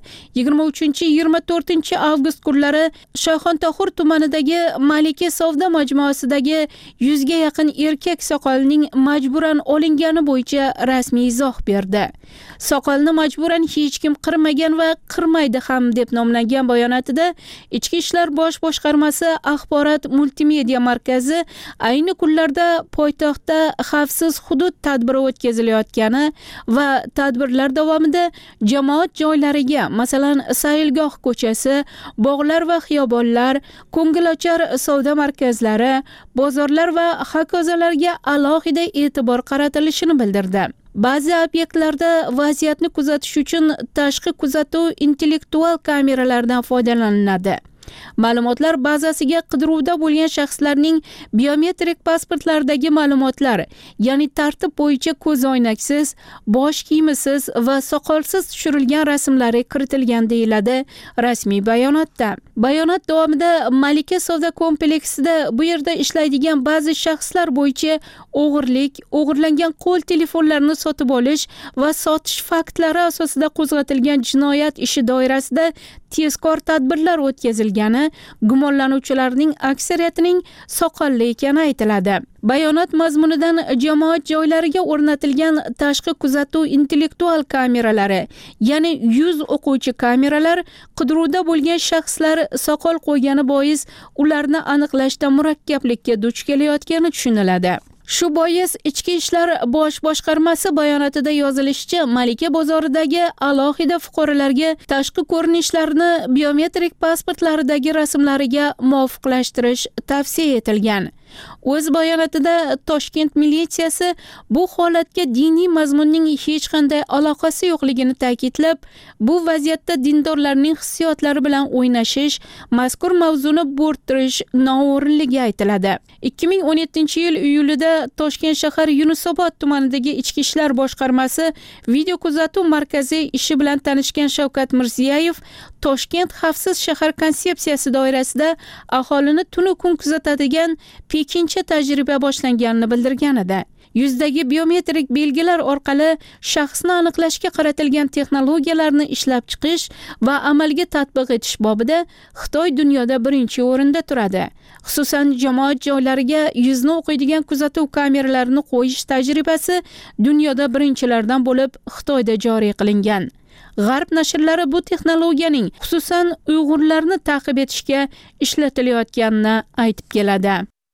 23-24 kunlari Shoxontohur tumanidagi Malika savdo majmuasidagi 100 ga yaqin erkak soqolning majburan olingani bo'yicha rasmiy izoh berdi. Soqolni majburan hech kim qirmagan va qirmaydi ham deb nomlangan bayonotida Ichki ishlar bosh boshqarmasi axborot multimedia markazi ayni kunlarda poytaxtda xavfsiz hudud tadbiri o'tkazilayotgani va tadbirlar davomida jamoat joylariga, masalan, Sayilgoh ko'chasi, bog'lar va xiyobonlar, ko'ngilochar savdo markazlari, bozorlar va hokazolarga alohida e'tibor qaratilishini bildirdi. Ba'zi obyektlarda vaziyatni kuzatish uchun tashqi kuzatuv intellektual kameralardan foydalaniladi. Ma'lumotlar bazasiga qidiruvda bo'lgan shaxslarning biometrik pasportlaridagi ma'lumotlar, ya'ni tartib bo'yicha ko'zoynaksiz, bosh kiyimisiz va soqolsiz tushirilgan rasmlari kiritilgan deyiladi rasmiy bayonotda. Bayonot davomida Malika savdo kompleksida bu yerda ishlaydigan ba'zi shaxslar bo'yicha o'g'irlik, o'g'irlangan qo'l telefonlarini sotib olish va sotish faktlari asosida qo'zg'atilgan jinoyat ishi doirasida tezkor tadbirlar o'tkazilgani, gumonlanuvchilarning aksariyatining soqolli ekani aytiladi. Bayonot mazmunidan jamoat joylariga o'rnatilgan tashqi kuzatuv intellektual kameralari, ya'ni yuz o'quvchi kameralar qidiruvda bo'lgan shaxslar soqol qo'ygani bois ularni aniqlashda murakkablikka duch kelayotgani tushuniladi. Shu bois Ichki ishlar bosh boshqarmasi bayonotida yozilishicha, Malika bozoridagi alohida fuqarolarga tashqi ko'rinishlarini biometrik pasportlaridagi rasmlariga muvofiqlashtirish tavsiya etilgan. O'z bayonotida Toshkent militsiyasi bu holatga diniy mazmunning hech qanday aloqasi yo'qligini ta'kidlab, bu vaziyatda dindorlarning hissiyotlari bilan o'ynashish, mazkur mavzuni bo'rttirish noo'rinligi aytiladi. 2017-yil iyulida Toshkent shahar Yunusobod tumanidagi Ichki ishlar boshqarmasi video kuzatuv markazi ishi bilan tanishgan Shavkat Mirziyoyev Toshkent xavfsiz shahar konsepsiyasi doirasida aholini tunu kun kuzatadigan ikkinchi tajriba boshlanganini bildirgan edi. Yuzdagi biometrik belgilar orqali shaxsni aniqlashga qaratilgan texnologiyalarni ishlab chiqish va amalga tatbiq etish bobida Xitoy dunyoda birinchi o'rinda turadi. Xususan, jamoat joylariga yuzni o'qiydigan kuzatuv kameralarini qo'yish tajribasi dunyoda birinchilardan bo'lib Xitoyda joriy qilingan. G'arb nashrlari bu texnologiyaning xususan Uyg'urlarni ta'qib etishga ishlatilayotganini aytib keladi.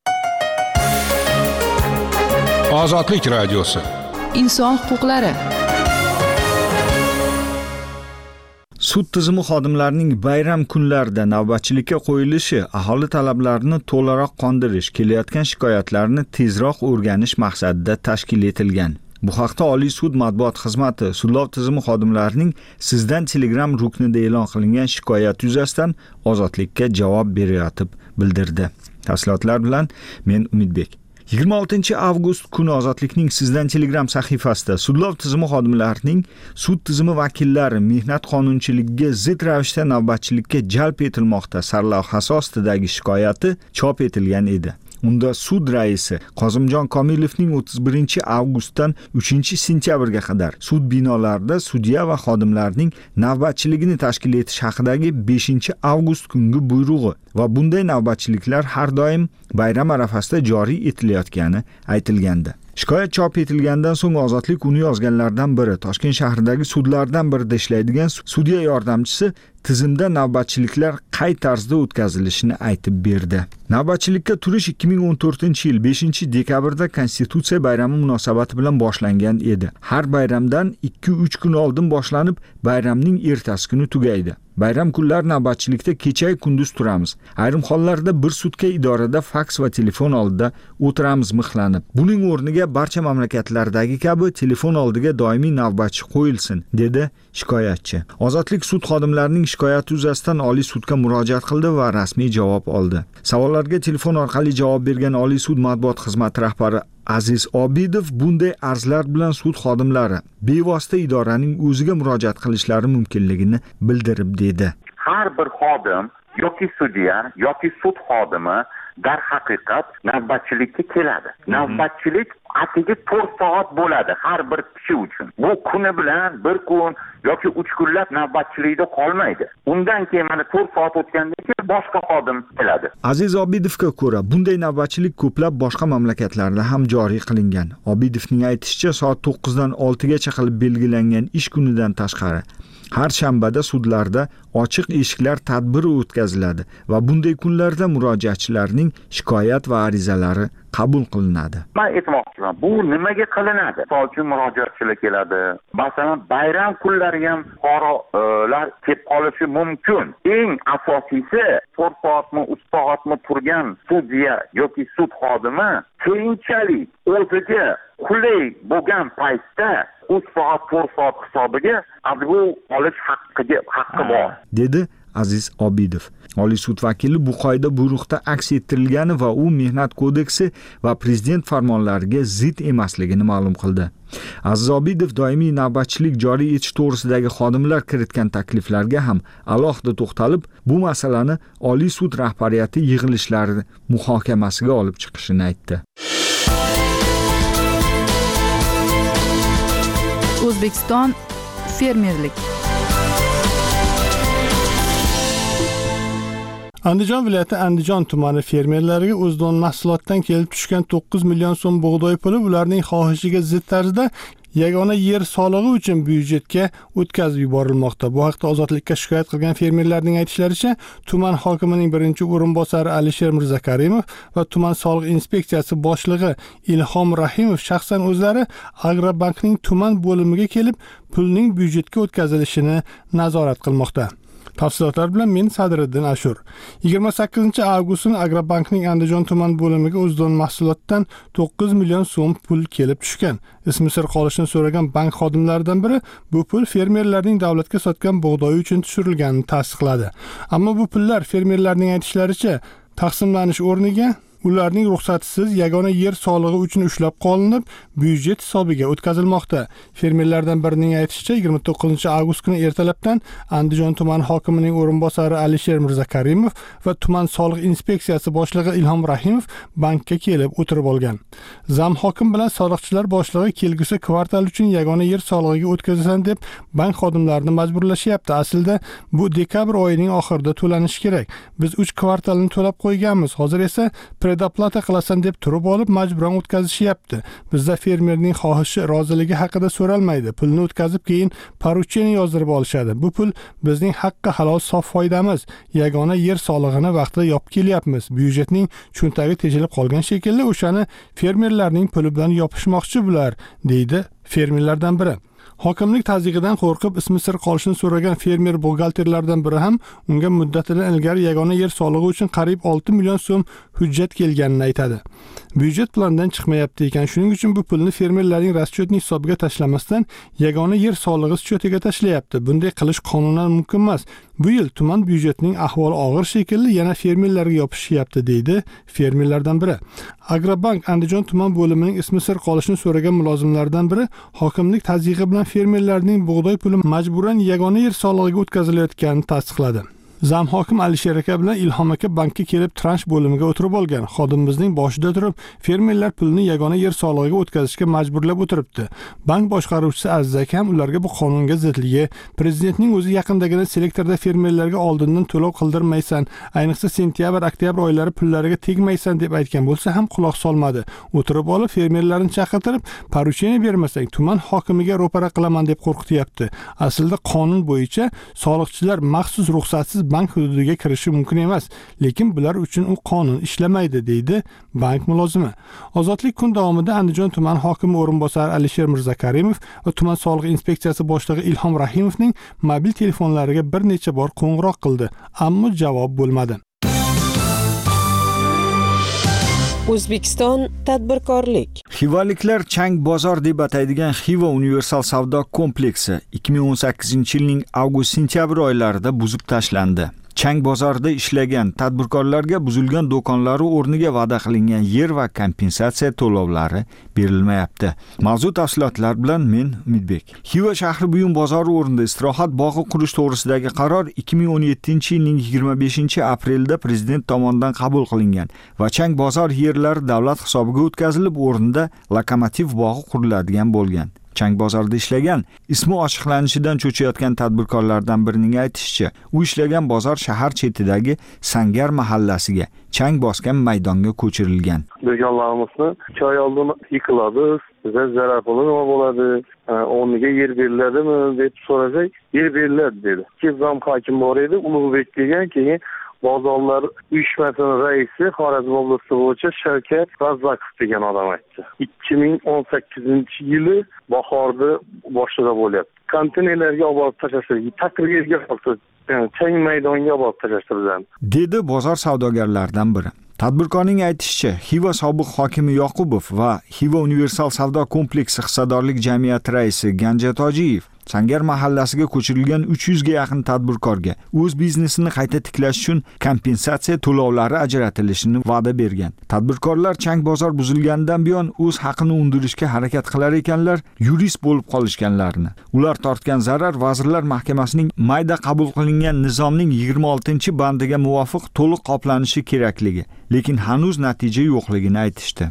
Ozodlik radiosi. Inson huquqlari. Sud tizimi xodimlarining bayram kunlarida navbatchilikka qo'yilishi aholi talablarini to'laroq qondirish, kelayotgan shikoyatlarni tezroq o'rganish maqsadida tashkil etilgan. Bu haqda Oliy sud matbuot xizmati sudlov tizimi xodimlarining sizdan Telegram ruknida e'lon qilingan shikoyat yuzasidan Ozodlikka javob berayotib bildirdi. Tafsilotlar bilan men Umidbek. 26-avgust kuni Ozodlikning sizdan Telegram sahifasida sudlov tizimi xodimlarining sud tizimi vakillari mehnat qonunchiligiga zid ravishda navbatchilikka jalb etilmoqda sarlavhasi ostidagi shikoyati chop etilgan edi. Unda sud raisi Qozimjon Komilovning 31-avgustdan 3-sentyabrga qadar sud binolarida sudya va xodimlarning navbatchiligini tashkil etish haqidagi 5-avgust kungi buyrug'i va bunday navbatchiliklar har doim bayram arafasida joriy etilayotgani aytilgandi. Shikoyat chop etilgandan so'ng Ozodlik uni yozganlardan biri Toshkent shahridagi sudlardan birida ishlaydigan sudya yordamchisi tizimda navbatchiliklar qay tarzda o'tkazilishini aytib berdi. Navbatchilikka turish 2014-yil 5-dekabrda Konstitutsiya bayrami munosabati bilan boshlangan edi. Har bayramdan 2-3 kun oldin boshlanib, bayramning ertasi kuni tugaydi. Bayram kunlari navbatchilikda kecha kunduz turamiz. Ayrim hollarda bir sutka idorada faks va telefon oldida o'tiramiz mixlanib. Buning o'rniga barcha mamlakatlardagi kabi telefon oldiga doimiy navbatchi qo'yilsin, dedi shikoyatchi. Ozodlik sud xodimlarining shikoyati yuzasidan Oliy sudga murojaat qildi va rasmiy javob oldi. Savollarga telefon orqali javob bergan Oliy sud matbuot xizmati rahbari Aziz Obidov bunday arzlar bilan sud xodimlari bevosita idoraning o'ziga murojaat qilishlari mumkinligini bildirib dedi. Har bir xodim yoki sudya yoki sud xodimi dar haqiqat navbatchilikka keladi. Navbatchilik atigi 4 soat bo'ladi har bir kishi uchun. Bu kuni bilan bir kun yoki 3 kunlab navbatchilikda qolmaydi. Undan keyin mana 4 soat o'tgandan keyin boshqa xodim keladi. Aziz Obidovga ko'ra, bunday navbatchilik ko'plab boshqa mamlakatlarda ham joriy qilingan. Obidovning aytishicha, soat 9 dan 6 gacha qilib belgilangan ish kunidan tashqari har shanbada sudlarda ochiq eshiklar tadbiri o'tkaziladi va bunday kunlarda murojaatchilarning shikoyat va arizalari qabul qilinadi. Men aytmoqchiman, bu nimaga qilinadi? Misol uchun murojaatchilar keladi. Masalan, bayram kunlari ham fuqarolar kelib qolishi mumkin. Eng asosiysi 4 soatmi, 3 soatmi turgan sudya yoki sud xodimi keyinchalik o'ziga qulay bo'lgan paytda 3 soat, 4 soat hisobiga adbu olish haqqi bor, dedi Aziz Obidov. Oliy sud vakili bu qoida buyruqda aks ettirilgani va u mehnat kodeksi va prezident farmonlariga zid emasligini ma'lum qildi. Aziz Obidov doimiy navbatchilik joriy etish to'g'risidagi xodimlar kiritgan takliflarga ham alohida to'xtalib, bu masalani Oliy sud rahbariyati yig'ilishlari muhokamasiga olib chiqishini aytdi. O'zbekiston fermerlik. Andijon viloyati Andijon tumani fermerlariga o'zidan mahsulotdan kelib tushgan 9 million so'm bug'doy puli ularning xohishiga zid tarzda yagona yer solig'i uchun byudjetga o'tkazib yuborilmoqda. Bu haqda Ozodlikka shikoyat qilgan fermerlarning aytishlaricha, tuman hokimining birinchi o'rinbosari Alisher Mirzakarimov va tuman soliq inspeksiyasi boshlig'i Ilhom Rahimov shaxsan o'zlari Agrobankning tuman bo'limiga kelib, pulning byudjetga o'tkazilishini nazorat qilmoqda. Tafsilotlar bilan men Sadriddin Ashur. 28 avgust kuni Agrobankning Andijon tuman bo'limiga o'zidan mahsulotdan 9 million so'm pul kelib tushgan. Ismi sir qolishini so'ragan bank xodimlaridan biri bu pul fermerlarning davlatga sotgan bug'doyi uchun tushirilganini tasdiqladi. Ammo bu pullar fermerlarning aytishlaricha taqsimlanish o'rniga ularning ruxsatisiz yagona yer solig'i uchun ushlab qolinib, byudjet hisobiga o'tkazilmoqda. Fermerlardan birining aytishicha, 29 avgust kuni ertalabdan Andijon tuman hokimining o'rinbosari Alisher Mirzakarimov va tuman soliq inspeksiyasi boshlig'i Ilhom Rahimov bankka kelib o'tirib olgan. Zam hokim bilan soliqchilar boshlig'i kelgusi kvartal uchun yagona yer solig'iga o'tkazasan deb bank xodimlarini majburlashyapti. Aslida bu dekabr oyining oxirida to'lanishi kerak. Biz 3 kvartalni to'lab qo'yganmiz. Hozir esa predoplata qilasan deb turib olib majburan o'tkazishyapti. Bizda fermerning xohishi, roziligi haqida so'ralmaydi. Pulni o'tkazib keyin porucheni yozdirib olishadi. Bu pul bizning haqqi, halol, sof foydamiz. Yagona yer solig'ini vaqtida yopib kelyapmiz. Byudjetning cho'ntagi tejilib qolgan shekilli o'shani fermerlarning puli bilan yopishmoqchi bular, deydi fermerlardan biri. Hokimlik tazyiqidan qo'rqib ismi sir qolishini so'ragan fermer buxgalterlardan biri ham unga muddatidan ilgari yagona yer solig'i uchun qariyb 6 million so'm hujjat kelganini aytadi. Byudjet planidan chiqmayapti ekan, shuning uchun bu pulni fermerlarning raschyotning hisobiga tashlamasdan yagona yer solig'i schyotiga tashlayapti. Bunday qilish qonunan mumkin emas. Bu yil tuman byudjetining ahvoli og'ir shekilli yana fermerlarga yopishyapti, deydi fermerlardan biri. Agrobank Andijon tuman bo'limining ismi sir qolishini so'ragan mulozimlardan biri hokimlik tazyiqi bilan fermerlarning bug'doy puli majburan yagona yer solig'iga o'tkazilayotganini tasdiqladi. Zam hokim Alisher aka bilan Ilhom aka bankka kelib transh bo'limiga o'tirib olgan. Xodimimizning boshida turib, fermerlar pulni yagona yer solig'iga o'tkazishga majburlab o'tiribdi. Bank boshqaruvchisi Aziz aka ham ularga bu qonunga zidligi, prezidentning o'zi yaqindagina selektorda fermerlarga oldindan to'lov qildirmaysan, ayniqsa sentyabr-oktyabr oylari pullariga tegmaysan deb aytgan bo'lsa ham quloq solmadi. O'tirib olib fermerlarni chaqirtirib, porucheniya bermasang tuman hokimiga ro'para qilaman deb qo'rqityapti. Aslida qonun bo'yicha soliqchilar maxsus ruxsatsiz bank hududiga kirishi mumkin emas, lekin bular uchun u qonun ishlamaydi, deydi bank mulozimi. Ozodlik kun davomida Andijon tuman hokimi o'rinbosari Alisher Mirzakarimov va tuman soliq inspeksiyasi boshlig'i Ilhom Rahimovning mobil telefonlariga bir necha bor qo'ng'iroq qildi, ammo javob bo'lmadi. O'zbekiston tadbirkorlik. Xivaliklar Chang bozor deb ataydigan Xiva universal savdo kompleksi 2018-yilning avgust-sentyabr oylarida buzib tashlandi. Chang bozorida ishlagan tadbirkorlarga buzilgan do'konlari o'rniga va'da qilingan yer va kompensatsiya to'lovlari berilmayapti. Mavzu tafsilotlar bilan men Umidbek. Xiva shahri buyum bozori o'rnida istirohat bog'i qurish to'g'risidagi qaror 2017-yilning 25-aprelda prezident tomonidan qabul qilingan va Chang bozor yerlari davlat hisobiga o'tkazilib, o'rnida lokomotiv bog'i quriladigan bo'lgan. Chang bozorida ishlagan, ismi ochiqlanishidan cho'chayotgan tadbirkorlardan birining aytishicha, u ishlagan bozor shahar chetidagi Sangar mahallasiga, chang bosgan maydonga ko'chirilgan. Do'konlarimizni 2 oy oldin yıkılamiz, bize zarar bo'ladi, o'rniga yer beriladimi deb so'rasak, yer beriladi dedi. Kezam hokim bor edi, Ulug'bek degan, keyin bozorlar uyushmasining raisi Xorazm oblasti bo'yicha Shavkat Razzaqov degan odam aytdi. 2018-yili bahorda boshida bo'lyapti. Konteynerlarga olib tashlashdi, taqrirga qoldi. Chang maydoniga olib tashlashdi dedi bozor savdogarlaridan biri. Tadbirkorning aytishicha, Xiva sobiq hokimi Yoqubov va Xiva universal savdo kompleksi hissadorlik jamiyati raisi Ganja Tojiyev Sangar mahallasiga ko'chirilgan 300 ga yaqin tadbirkorga o'z biznesini qayta tiklash uchun kompensatsiya to'lovlari ajratilishini va'da bergan. Tadbirkorlar Chang bozor buzilganidan buyon o'z haqini undirishga harakat qilar ekanlar, yurist bo'lib qolishganlarini. Ular tortgan zarar Vazirlar Mahkamasining mayda qabul qilingan nizomning 26-bandiga muvofiq to'liq qoplanishi kerakligi, lekin hanuz natija yo'qligini aytishdi.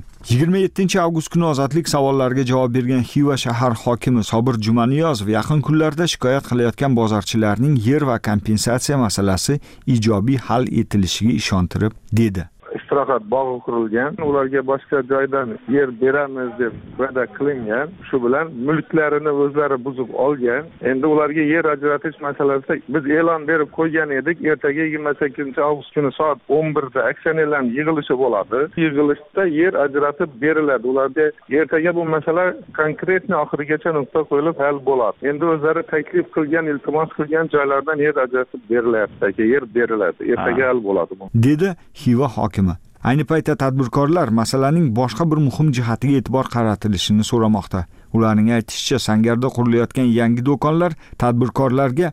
27 avgust kuni Ozodlik savollariga javob bergan Xiva shahar hokimi Sobir Jumaniyozov yaqin kunlarda shikoyat qilayotgan bozorchilarning yer va kompensatsiya masalasi ijobiy hal etilishiga ishontirib dedi. istirohat bog'i qurilgan, ularga boshqa joydan yer beramiz deb va'da qilingan. Shu bilan mulklarini o'zlari buzib olgan. Endi ularga yer ajratish masalasida biz e'lon berib qo'ygan edik. Ertaga 28-avgust kuni soat 11da aksionerlar yig'ilishi bo'ladi. Yig'ilishda yer ajratib beriladi. Ularga ertaga bu masala konkretni oxirigacha nuqta qo'yilib hal bo'ladi. Endi o'zlari taklif qilgan, iltimos qilgan joylardan yer ajratib berilyapti. Yer beriladi. Ertaga hal bo'ladi bu, dedi Xiva hokimi. Ayni paytda tadbirkorlar masalaning boshqa bir muhim jihatiga e'tibor qaratilishini so'ramoqda. Ularning aytishicha, Sangarda qurilayotgan yangi do'konlar tadbirkorlarga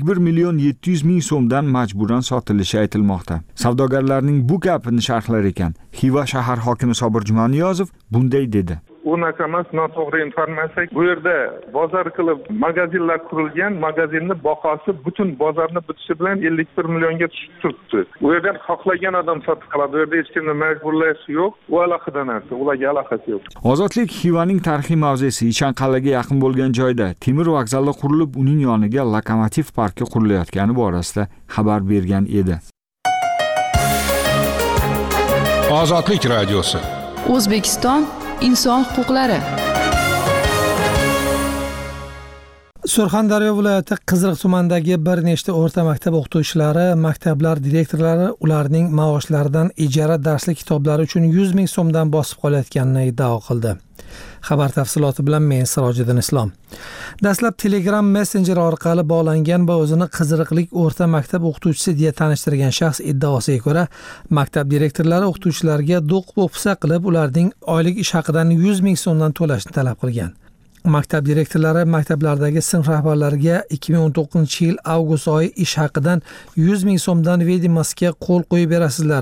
51.700.000 so'mdan majburan sotilishi aytilmoqda. Savdogarlarning bu gapini sharhlar ekan Xiva shahar hokimi Sobir Jumaniyozov bunday dedi. Unaqa emas, noto'g'ri informatsiya. Bu yerda bozor qilib magazinlar qurilgan, magazinni bahosi butun bozorni bitishi bilan 51 millionga tushib turibdi. U yerda xohlagan odam sotib qoladi. Bu yerda hech kimni majburlash yo'q, u alohida narsa, ularga aloqasi yo'q. Ozodlik Xivaning tarixiy mavzesi Ichanqal'aga yaqin bo'lgan joyda temir vokzali qurilib, uning yoniga lokomotiv parki qurilayotgani borasida xabar bergan edi. Ozodlik radiosi. O'zbekiston inson huquqlari. Surxondaryo viloyati Qiziriq tumanidagi bir nechta o'rta maktab o'qituvchilari, maktablar direktorlari ularning maoshlaridan ijara darslik kitoblari uchun 100.000 so'mdan bosib qolayotganini iddao qildi. Xabar tafsiloti bilan men Sirojiddin Islom. Dastlab Telegram Messenger orqali bog'langan va o'zini Qiziriqlik o'rta maktab o'qituvchisi deya tanishtirgan shaxs iddaosiga ko'ra, maktab direktorlari o'qituvchilarga do'q-po'pisa qilib, ularning oylik ish haqidan 100.000 so'mdan to'lashni talab qilgan. Maktab direktorlari maktablardagi sinf rahbarlariga 2019-yil avgust oyi ish haqidan 100.000 so'mdan vedimasiga qo'l qo'yib berasizlar,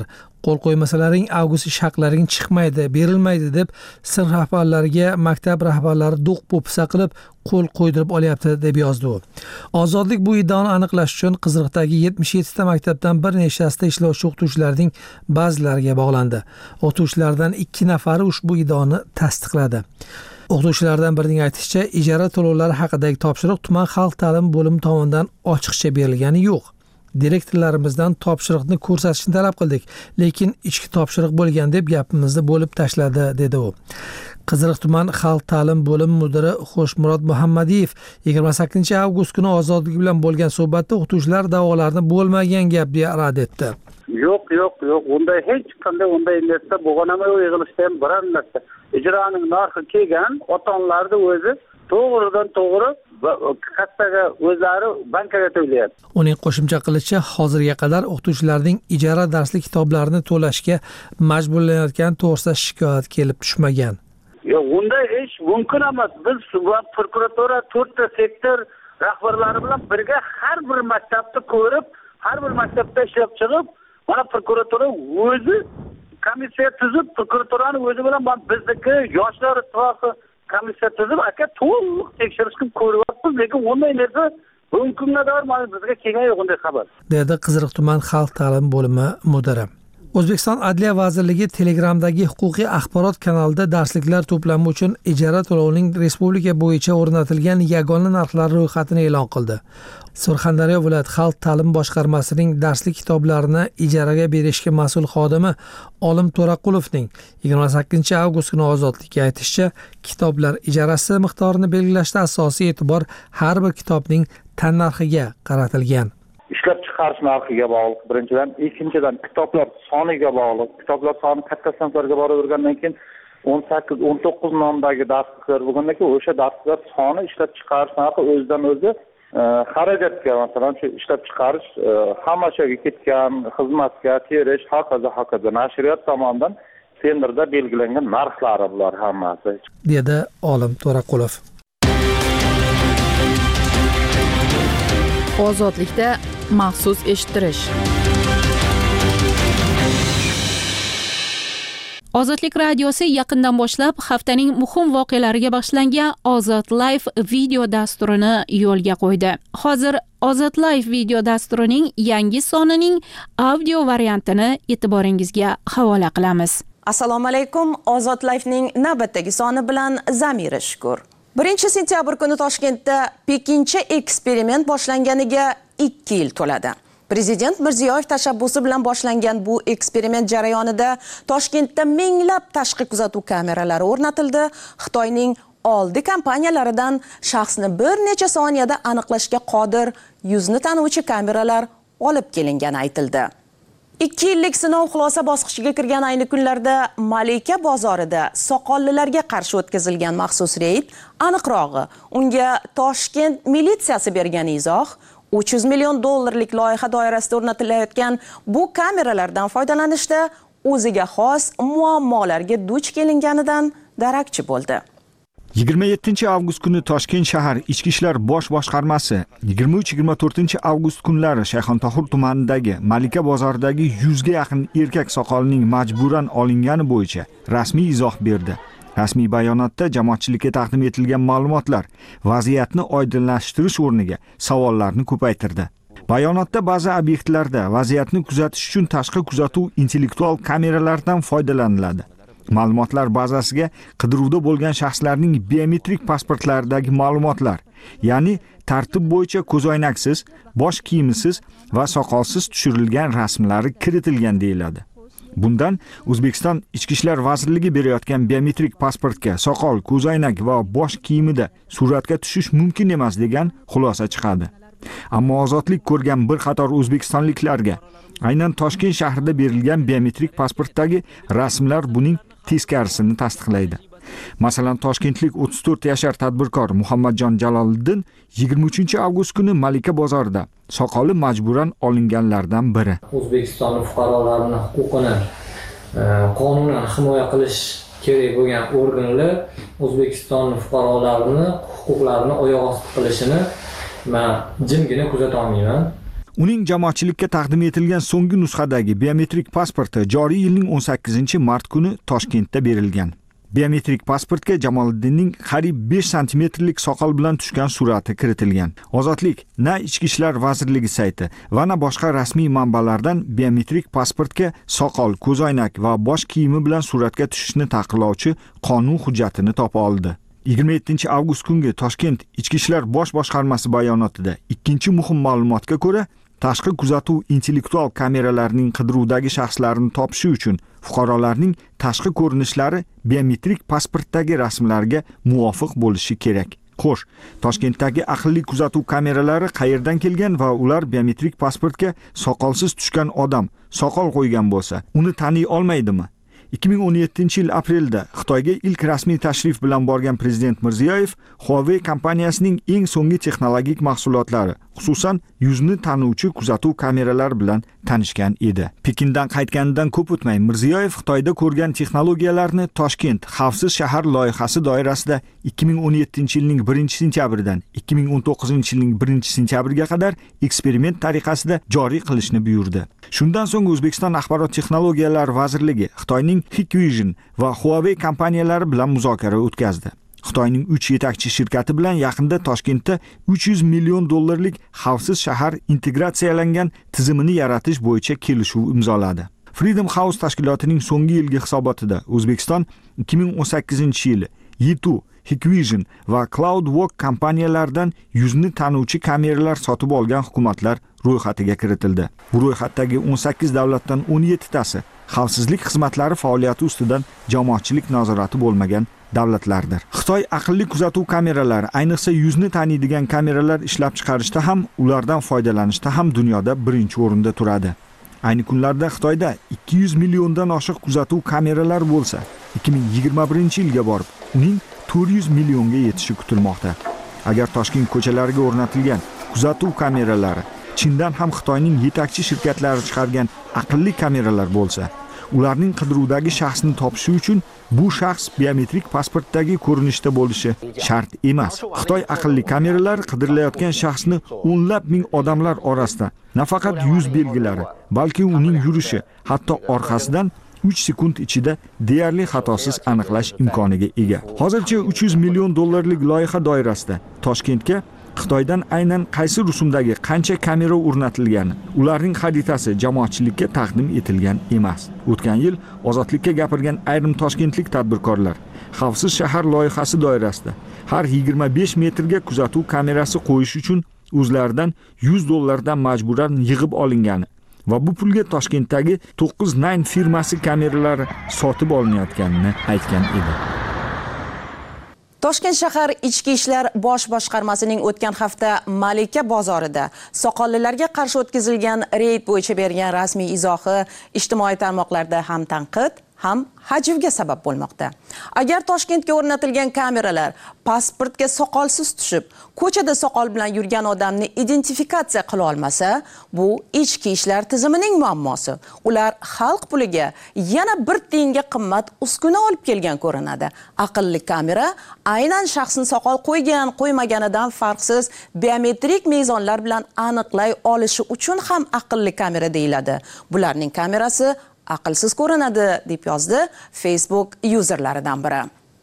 qo'l qo'ymasalaring avgust ish haqlaring chiqmaydi, berilmaydi deb sinf rahbarlariga maktab rahbarlari do'q po'pisa qilib qo'l qo'ydirib olyapti deb yozdi u. Ozodlik bu iddaoni aniqlash uchun Qiziriqdagi 77 ta maktabdan bir nechtasida ishlovchi o'qituvchilarning ba'zilariga bog'landi. O'qituvchilardan 2 nafari ushbu iddaoni tasdiqladi. O'qituvchilardan birining aytishicha, ijara to'lovlari haqidagi topshiriq tuman xalq ta'limi bo'limi tomonidan ochiqcha berilgani yo'q. Direktorlarimizdan topshiriqni ko'rsatishni talab qildik, lekin ichki topshiriq bo'lgan deb gapimizni bo'lib tashladi, dedi u. Qiziriq tuman xalq ta'lim bo'limi mudiri Xo'shmurod Muhammadiyev 28-avgust kuni Ozodlik bilan bo'lgan suhbatda o'qituvchilar da'volarni bo'lmagan gap deya rad etdi. Yo'q, unday hech qanday unday narsa bo'lgan emas, u yig'ilishda ham biror narsa. Ijroning narxi kelgan, ota-onalarning o'zi to'g'ridan to'g'ri kassaga o'zlari bankaga to'layapti. Uning qo'shimcha qilishicha, hozirga qadar o'qituvchilarning ijara darslik kitoblarini to'lashga majburlanayotgani to'g'risida shikoyat kelib tushmagan. Yo'q, unday ish mumkin emas. Biz prokuratura 4 ta sektor rahbarlari bilan birga har bir maktabni ko'rib, har bir maktabda ishlab chiqib, mana prokuratura o'zi komissiya tuzib, prokuraturaning o'zi bilan bizniki yoshlar ittifoqi komissiya tuzib, aka to'liq tekshirish qilib ko'ryapmiz, lekin unday narsa bugungi kunga qadar mana bizga kelgan yo'q unday xabar. Dedi Qiziriq tuman xalq ta'limi bo'limi mudiri. O'zbekiston Adliya vazirligi Telegramdagi huquqiy axborot kanalida darsliklar to'plami uchun ijara to'lovining respublika bo'yicha o'rnatilgan yagona narxlari ro'yxatini e'lon qildi. Surxondaryo viloyat xalq ta'limi boshqarmasining darslik kitoblarini ijaraga berishga mas'ul xodimi Olim To'raqulovning 28-avgust kuni Ozodlikka aytishicha, kitoblar ijarasi miqdorini belgilashda asosiy e'tibor har bir kitobning tannarxiga qaratilgan. Ishlab chiqarish narxiga bog'liq birinchidan, ikkinchidan kitoblar soniga bog'liq. Kitoblar soni katta sinflarga boravergandan keyin 18-19 nomdagi darsliklar bo'lgandan keyin o'sha darsliklar soni ishlab chiqarish narxi o'zidan o'zi xarajatga, masalan, shu ishlab chiqarish xomashyoga ketgan, xizmatga terish, hokazo nashriyat tomonidan tenderda belgilangan narxlari bular hammasi, dedi Olim To'raqulov. Ozodlikda maxsus eshittirish. Ozodlik radiosi yaqindan boshlab haftaning muhim voqealariga bag'ishlangan Ozod Live video dasturini yo'lga qo'ydi. Hozir Ozod Live video dasturining yangi sonining audio variantini e'tiboringizga havola qilamiz. Assalomu alaykum. Ozod Live'ning navbatdagi soni bilan Zamira Shukur. 1-sentyabr kuni Toshkentda Pekincha eksperiment boshlanganiga 2 yil to'ladi. Prezident Mirziyoyev tashabbusi bilan boshlangan bu eksperiment jarayonida Toshkentda minglab tashqi kuzatuv kameralari o'rnatildi. Xitoyning oldi kompaniyalaridan shaxsni bir necha soniyada aniqlashga qodir yuzni tanuvchi kameralar olib kelingani aytildi. 2 yillik sinov xulosa bosqichiga kirgan ayni kunlarda Malika bozorida soqollilarga qarshi o'tkazilgan maxsus reyd, aniqrog'i, unga Toshkent militsiyasi bergan izoh, $300 million loyiha doirasida o'rnatilayotgan bu kameralardan foydalanishda o'ziga xos muammolarga duch kelinganidan darakchi bo'ldi. 27-avgust kuni Toshkent shahar Ichki ishlar bosh boshqarmasi 23-24 avgust kunlari Shayxontohur tumanidagi Malika bozoridagi 100 ga yaqin erkak soqolining majburan olingani bo'yicha rasmiy izoh berdi. Rasmiy bayonotda jamoatchilikka taqdim etilgan ma'lumotlar vaziyatni oydinlashtirish o'rniga savollarni ko'paytirdi. Bayonotda ba'zi obyektlarda vaziyatni kuzatish uchun tashqi kuzatuv intellektual kameralardan foydalaniladi. Ma'lumotlar bazasiga qidiruvda bo'lgan shaxslarning biometrik pasportlaridagi ma'lumotlar, ya'ni tartib bo'yicha ko'zoynaksiz, bosh kiyimisiz va soqolsiz tushirilgan rasmlari kiritilgan deyiladi. Bundan O'zbekiston Ichki ishlar vazirligi berayotgan biometrik pasportga soqol, ko'zoynak va bosh kiyimida suratga tushish mumkin emas degan xulosa chiqadi. Ammo ozodlik ko'rgan bir qator o'zbekistonliklarga aynan Toshkent shahrida berilgan biometrik pasportdagi rasmlar buning teskarisini tasdiqlaydi. Masalan, toshkentlik 34 yashar tadbirkor Muhammadjon Jaloliddin 23-avgust kuni Malika bozorida soqoli majburan olinganlardan biri. O'zbekiston fuqarolarining huquqini qonunan himoya qilish kerak bo'lgan organlar O'zbekiston fuqarolarining huquqlarini oyoq osti qilishini men jimgina kuzata olmayman. Uning jamoatchilikka taqdim etilgan so'nggi nusxadagi biometrik pasporti joriy yilning 18-mart kuni Toshkentda berilgan. Biometrik pasportga Jamoliddinning qariyb 5 santimetrlik soqol bilan tushgan surati kiritilgan. Ozodlik na Ichki ishlar vazirligi sayti va na boshqa rasmiy manbalardan biometrik pasportga soqol, ko'zoynak va bosh kiyimi bilan suratga tushishni taqiqlovchi qonun hujjatini topa oldi. 27 avgust kungi Toshkent Ichki ishlar bosh boshqarmasi bayonotida ikkinchi muhim ma'lumotga ko'ra, tashqi kuzatuv intellektual kameralarining qidiruvdagi shaxslarni topishi uchun fuqarolarning tashqi ko'rinishlari biometrik pasportdagi rasmlarga muvofiq bo'lishi kerak. Xo'sh, Toshkentdagi aqlli kuzatuv kameralari qayerdan kelgan va ular biometrik pasportga soqolsiz tushgan odam soqol qo'ygan bo'lsa, uni taniy olmaydimi? 2017-yil aprelda Xitoyga ilk rasmiy tashrif bilan borgan prezident Mirziyoyev Huawei kompaniyasining eng so'nggi texnologik mahsulotlari, xususan yuzni tanuvchi kuzatuv kameralari bilan tanishgan edi. Pekindan qaytganidan ko'p o'tmay Mirziyoyev Xitoyda ko'rgan texnologiyalarni Toshkent xavfsiz shahar loyihasi doirasida 2017-yilning 1-sentyabridan 2019-yilning 1-sentyabriga qadar eksperiment tariqasida joriy qilishni buyurdi. Shundan so'ng O'zbekiston Axborot texnologiyalari vazirligi Xitoyning Hikvision va Huawei kompaniyalari bilan muzokara o'tkazdi. Xitoyning 3 yetakchi shirkati bilan yaqinda Toshkentda 300 million dollarlik xavfsiz shahar integratsiyalangan tizimini yaratish bo'yicha kelishuv imzoladi. Freedom House tashkilotining so'nggi yilgi hisobotida O'zbekiston 2018-yil Yitu, Hikvision va CloudWalk kompaniyalaridan yuzni tanuvchi kameralar sotib olgan hukumatlar ro'yxatiga kiritildi. Bu ro'yxatdagi 18 davlatdan 17 tasi xavfsizlik xizmatlari faoliyati ustidan jamoatchilik nazorati bo'lmagan davlatlardir. Xitoy aqlli kuzatuv kameralari, ayniqsa yuzni taniydigan kameralar ishlab chiqarishda ham, ulardan foydalanishda ham dunyoda birinchi o'rinda turadi. Ayni kunlarda Xitoyda 200 milliondan oshiq kuzatuv kameralar bo'lsa, 2021-yilga borib uning 400 millionga yetishi kutilmoqda. Agar Toshkent ko'chalariga o'rnatilgan kuzatuv kameralari Chindan ham Xitoyning yetakchi shirkatlari chiqargan aqlli kameralar bo'lsa, ularning qidiruvdagi shaxsni topishi uchun bu shaxs biometrik pasportdagi ko'rinishda bo'lishi shart emas. Xitoy aqlli kameralar qidirilayotgan shaxsni o'nlab ming odamlar orasida nafaqat yuz belgilari, balki uning yurishi, hatto orqasidan 3 sekund ichida deyarli xatosiz aniqlash imkoniga ega. Hozircha 300 million dollarlik loyiha doirasida Toshkentga Xitoydan aynan qaysi rusumdagi qancha kamera o'rnatilgani, ularning xaritasi jamoatchilikka taqdim etilgan emas. O'tgan yil Ozodlikka gapirgan ayrim toshkentlik tadbirkorlar xavfsiz shahar loyihasi doirasida har 25 metrga kuzatuv kamerasi qo'yish uchun o'zlaridan 100 dollardan majburan yig'ib olingani va bu pulga Toshkentdagi 9 firmasi kameralari sotib olinayotganini aytgan edi. Toshkent shahar Ichki ishlar bosh boshqarmasining o'tgan hafta Malika bozorida soqollilarga qarshi o'tkazilgan reyd bo'yicha bergan rasmiy izohi ijtimoiy tarmoqlarda ham tanqid, ham hajvga sabab bo'lmoqda. Agar Toshkentga o'rnatilgan kameralar pasportga soqolsiz tushib, ko'chada soqol bilan yurgan odamni identifikatsiya qila olmasa, bu ichki ishlar tizimining muammosi. Ular xalq puliga yana bir tiyinga qimmat uskuna olib kelgan ko'rinadi. Aqlli kamera aynan shaxsni soqol qo'ygan, qo'ymaganidan farqsiz biometrik mezonlar bilan aniqlay olishi uchun ham aqlli kamera deyiladi. Bularning kamerasi aqlsiz ko'rinadi, deb yozdi Facebook yuzerlaridan biri.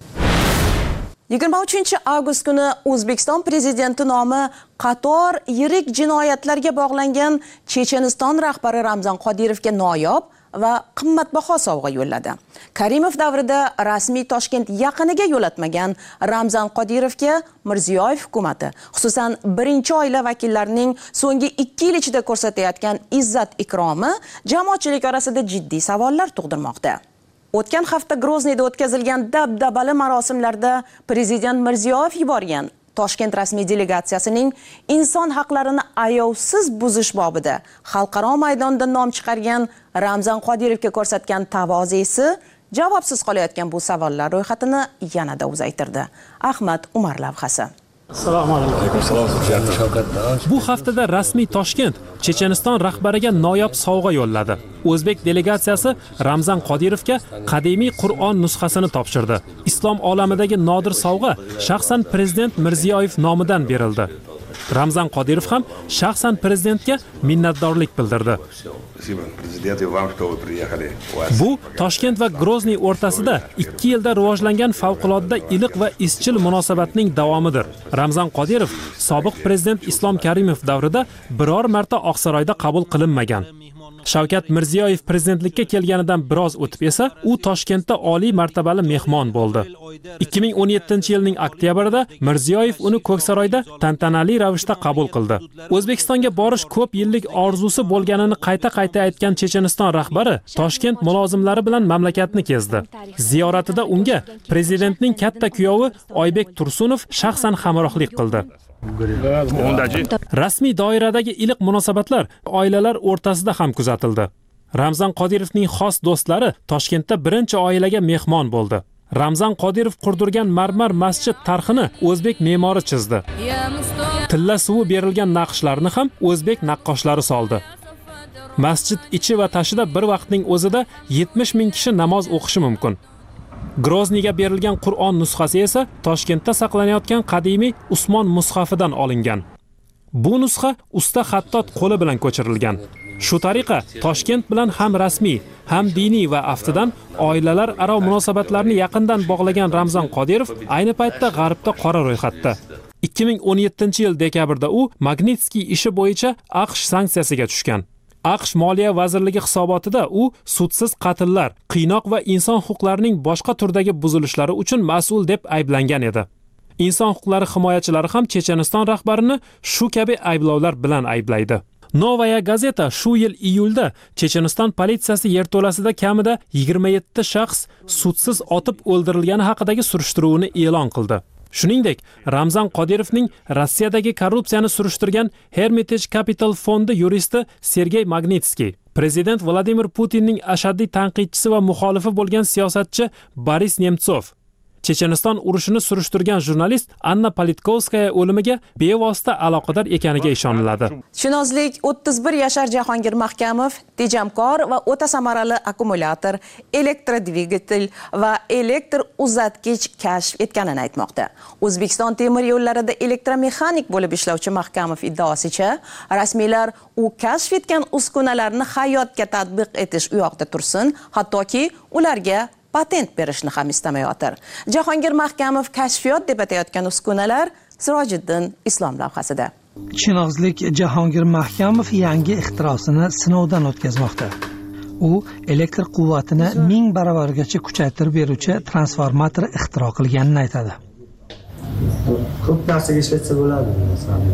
23-avgust kuni O'zbekiston prezidenti nomi qator yirik jinoyatlarga bog'langan Checheniston rahbari Ramzan Qodirovga noyob va qimmatbaho sovg'a yo'lladi. Karimov davrida rasmiy Toshkent yaqiniga yo'latmagan Ramzan Qodirovga Mirziyoyev hukumatı, xususan birinchi oila vakillarining so'nggi 2 yil ichida ko'rsatayotgan izzat ikromi jamoatchilik orasida jiddiy savollar tug'dirmoqda. O'tgan hafta Grozniyda o'tkazilgan dabdabali marosimlarda prezident Mirziyoyev yuborgan Toshkent rasmiy delegatsiyasining inson haqlarini ayovsiz buzish bobida xalqaro maydonda nom chiqargan Ramzan Qodirovga ko'rsatgan tavozesi javobsiz qolayotgan bu savollar ro'yxatini yanada uzaytirdi. Ahmad Umar lavhasi. Assalomu alaykum. Bu haftada rasmiy Toshkent Checheniston rahbariga noyob sovg'a yo'lladi. O'zbek delegatsiyasi Ramzan Qodirovga qadimiy Qur'on nusxasini topshirdi. Islom olamidagi nodir sovg'a shaxsan prezident Mirziyoyev nomidan berildi. Ramzan Qodirov ham shaxsan prezidentga minnatdorlik bildirdi. Bu Toshkent va Grozniy o'rtasida 2 yilda rivojlangan favqulodda iliq va izchil munosabatning davomidir. Ramzan Qodirov sobiq prezident Islom Karimov davrida biror marta Oqsaroyda qabul qilinmagan. Shavkat Mirziyoyev prezidentlikka kelganidan biroz o'tib esa, u Toshkentda oliy martabali mehmon bo'ldi. 2017-yilning oktyabrida Mirziyoyev uni Ko'ksaroyda tantanali ravishda qabul qildi. O'zbekistonga borish ko'p yillik orzusi bo'lganini qayta-qayta aytgan Checheniston rahbari Toshkent mulozimlari bilan mamlakatni kezdi. Ziyoratida unga prezidentning katta kuyovi Oybek Tursunov shaxsan hamrohlik qildi. Rasmiy doiradagi iliq munosabatlar oilalar o'rtasida ham kuzatildi. Ramzan Qodirovning xos do'stlari Toshkentda birinchi oilaga mehmon bo'ldi. Ramzan Qodirov qurdirgan marmar masjid tarhini o'zbek me'mori chizdi. Tilla suvi berilgan naqshlarni ham o'zbek naqqoshlari soldi. Masjid ichi va tashida bir vaqtning o'zida 70 ming kishi namoz o'qishi mumkin. Grozniyga berilgan Qur'on nusxasi esa Toshkentda saqlanayotgan qadimiy Usmon mushafidan olingan. Bu nusxa usta xattot qo'li bilan ko'chirilgan. Shu tariqa Toshkent bilan ham rasmiy, ham diniy va aftidan oilalar aro munosabatlarni yaqindan bog'lagan Ramzan Qodirov ayni paytda G'arbda qora ro'yxatda. 2017-yil dekabrda u Magnitskiy ishi bo'yicha AQSh sanksiyasiga tushgan. AQSh Moliya vazirligi hisobotida u sudsiz qatllar, qiynoq va inson huquqlarining boshqa turdagi buzilishlari uchun mas'ul deb ayblangan edi. Inson huquqlari himoyachilari ham Checheniston rahbarini shu kabi ayblovlar bilan ayblaydi. Novaya gazeta shu yil iyulda Checheniston politsiyasi yerto'lasida kamida 27 shaxs sudsiz otib o'ldirilgani haqidagi surishtiruvni e'lon qildi. Shuningdek, Ramzan Qodirovning Rossiyadagi korrupsiyani surishtirgan Hermitage Capital fondi yuristi Sergey Magnitskiy, prezident Vladimir Putinning ashaddiy tanqidchisi va muxolifi bo'lgan siyosatchi Boris Nemtsov, Checheniston urushini surishtirgan jurnalist Anna Politkovskaya o'limiga bevosita aloqador ekaniga ishoniladi. Chinozlik 31 yashar Jahongir Mahkamov tejamkor va o'ta samarali akkumulyator, elektrodvigatel va elektr uzatgich kashf etganini aytmoqda. O'zbekiston temir yo'llarida elektromexanik bo'lib ishlovchi Mahkamov iddaosicha, rasmiylar u kashf etgan uskunalarni hayotga tatbiq etish u yoqda tursin, hattoki ularga patent berishni ham istamayotir. Jahongir Mahkamov kashfiyot deb atayotgan uskunalar Sirojiddin Islom lavhasida. Chinozlik Jahongir Mahkamov yangi ixtirosini sinovdan o'tkazmoqda. U elektr quvvatini 1000 baravargacha kuchaytirib beruvchi transformator ixtiro qilganini aytadi. Ko'p narsaga ishlatsa bo'ladi, masalan.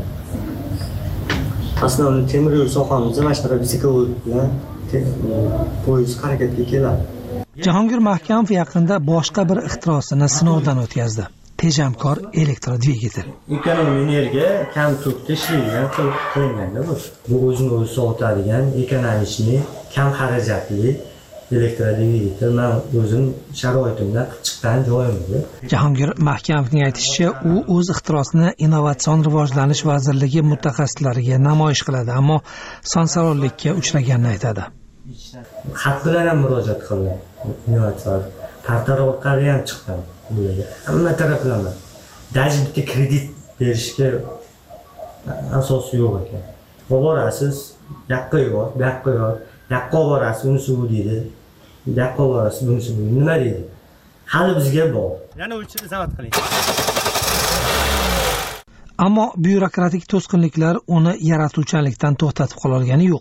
Aslida temir yo'l sohamizda mana shunaqa bisiklet bilan poyezd harakatga keladi. Jahongir Mahkamov yaqinda boshqa bir ixtirosini sinovdan o'tkazdi. Tejamkor elektrodvigatel. Ekonomiya energiya kam tokda ishlaydigan qilinganda bu. Bu o'zini o'zi sovutadigan, ekonomishli, kam xarajatli elektrodvigatel. Men o'zim sharoitimda qilib chiqqan joyimda. Jahongir Mahkamovning aytishicha, u o'z ixtirosini Innovatsion rivojlanish vazirligi mutaxassislariga namoyish qiladi, ammo sansarollikka uchraganini aytadi. Xat bilan ham murojaat qildim. Innovatsion portal orqali ham chiqqan. Hamma taraflama. Даже bitta kredit berishga asosi yo'q ekan. Borasiz, yoqqa yo'q, bu yoqqa yo'q. Yoqqa borasiz, unisi bu deydi. Yoqqa borasiz, bunisi bu. Nima deydi? Hali bizga bor. Yana o'chirib zavod qiling. Ammo byurokratik to'sqinliklar uni yaratuvchanlikdan to'xtatib qola olgani yo'q.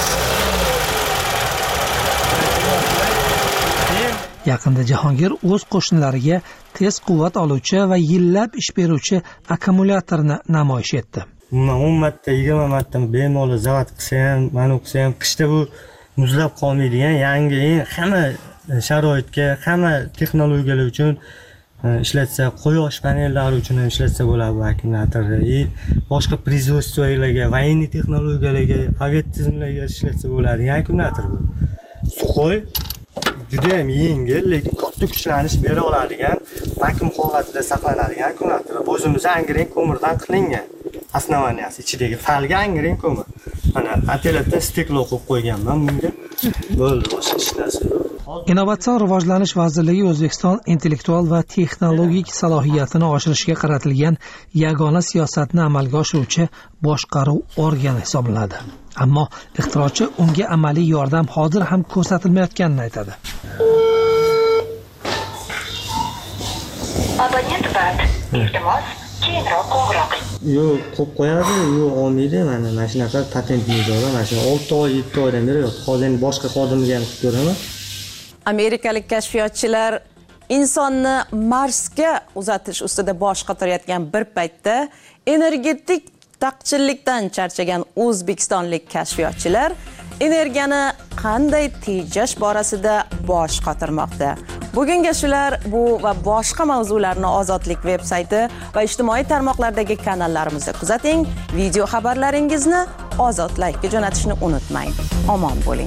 Yaqinda Jahongir o'z qo'shnilariga tez quvvat oluvchi va yillab ish beruvchi akkumulyatorni namoyish etdi. 10 marta, 20 marta bemalol zavod qilsa ham, mana qilsa ham qishda bu muzlab qolmaydigan yangi hamma sharoitga, hamma texnologiyalar uchun ishlatsa, quyosh panellari uchun ham ishlatsa bo'ladi bu akkumulyatorni. Boshqa производствоlarga, военный texnologiyalarga, aviatizmlarga ishlatsa bo'ladi akkumulyator bu. Suxoy juda ham yengil, lekin katta kuchlanish bera oladigan, vakuum holatida saqlanadigan akkumulyator. O'zimiz angren ko'mirdan qilingan. Основанияsi ichidagi falga angren ko'mir. mana atelatda steklo qo'yib qo'yganman bunga. Bo'ldi, boshqa hech narsa yo'q. Innovatsion rivojlanish vazirligi O'zbekiston intellektual va texnologik salohiyatini oshirishga qaratilgan yagona siyosatni amalga oshiruvchi boshqaruv organi hisoblanadi. Ammo ixtirochi unga amaliy yordam hozir ham ko'rsatilmayotganini aytadi. Abonent band. Iltimos, keyinroq qo'ng'iroq qiling. Yo'q, qo'yib qo'yadi, yo'q olmaydi. Mana shunaqa patentni bor, mana shu 6 oy, 7 oydan beri yo'q. Hozir endi boshqa xodimga ham qilib ko'raman. Amerikalik kashfiyotchilar insonni Marsga uzatish ustida bosh qotirayotgan bir paytda energetik taqchillikdan charchagan o'zbekistonlik kashfiyotchilar energiyani qanday tejash borasida bosh qotirmoqda. Bugungi shular bu va boshqa mavzularni Ozodlik veb-sayti va ijtimoiy tarmoqlardagi kanallarimizda kuzating. Video xabarlaringizni Ozod Live'ga jo'natishni unutmang. Omon bo'ling.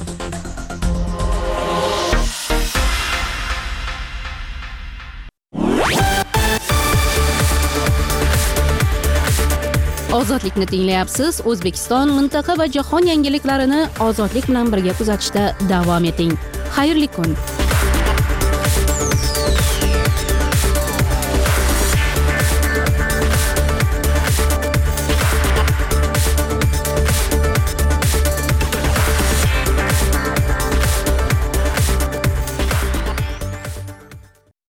Ozodlikni tinglayapsiz. O'zbekiston, mintaqa va jahon yangiliklarini ozodlik bilan birga kuzatishda davom eting. Xayrli kun.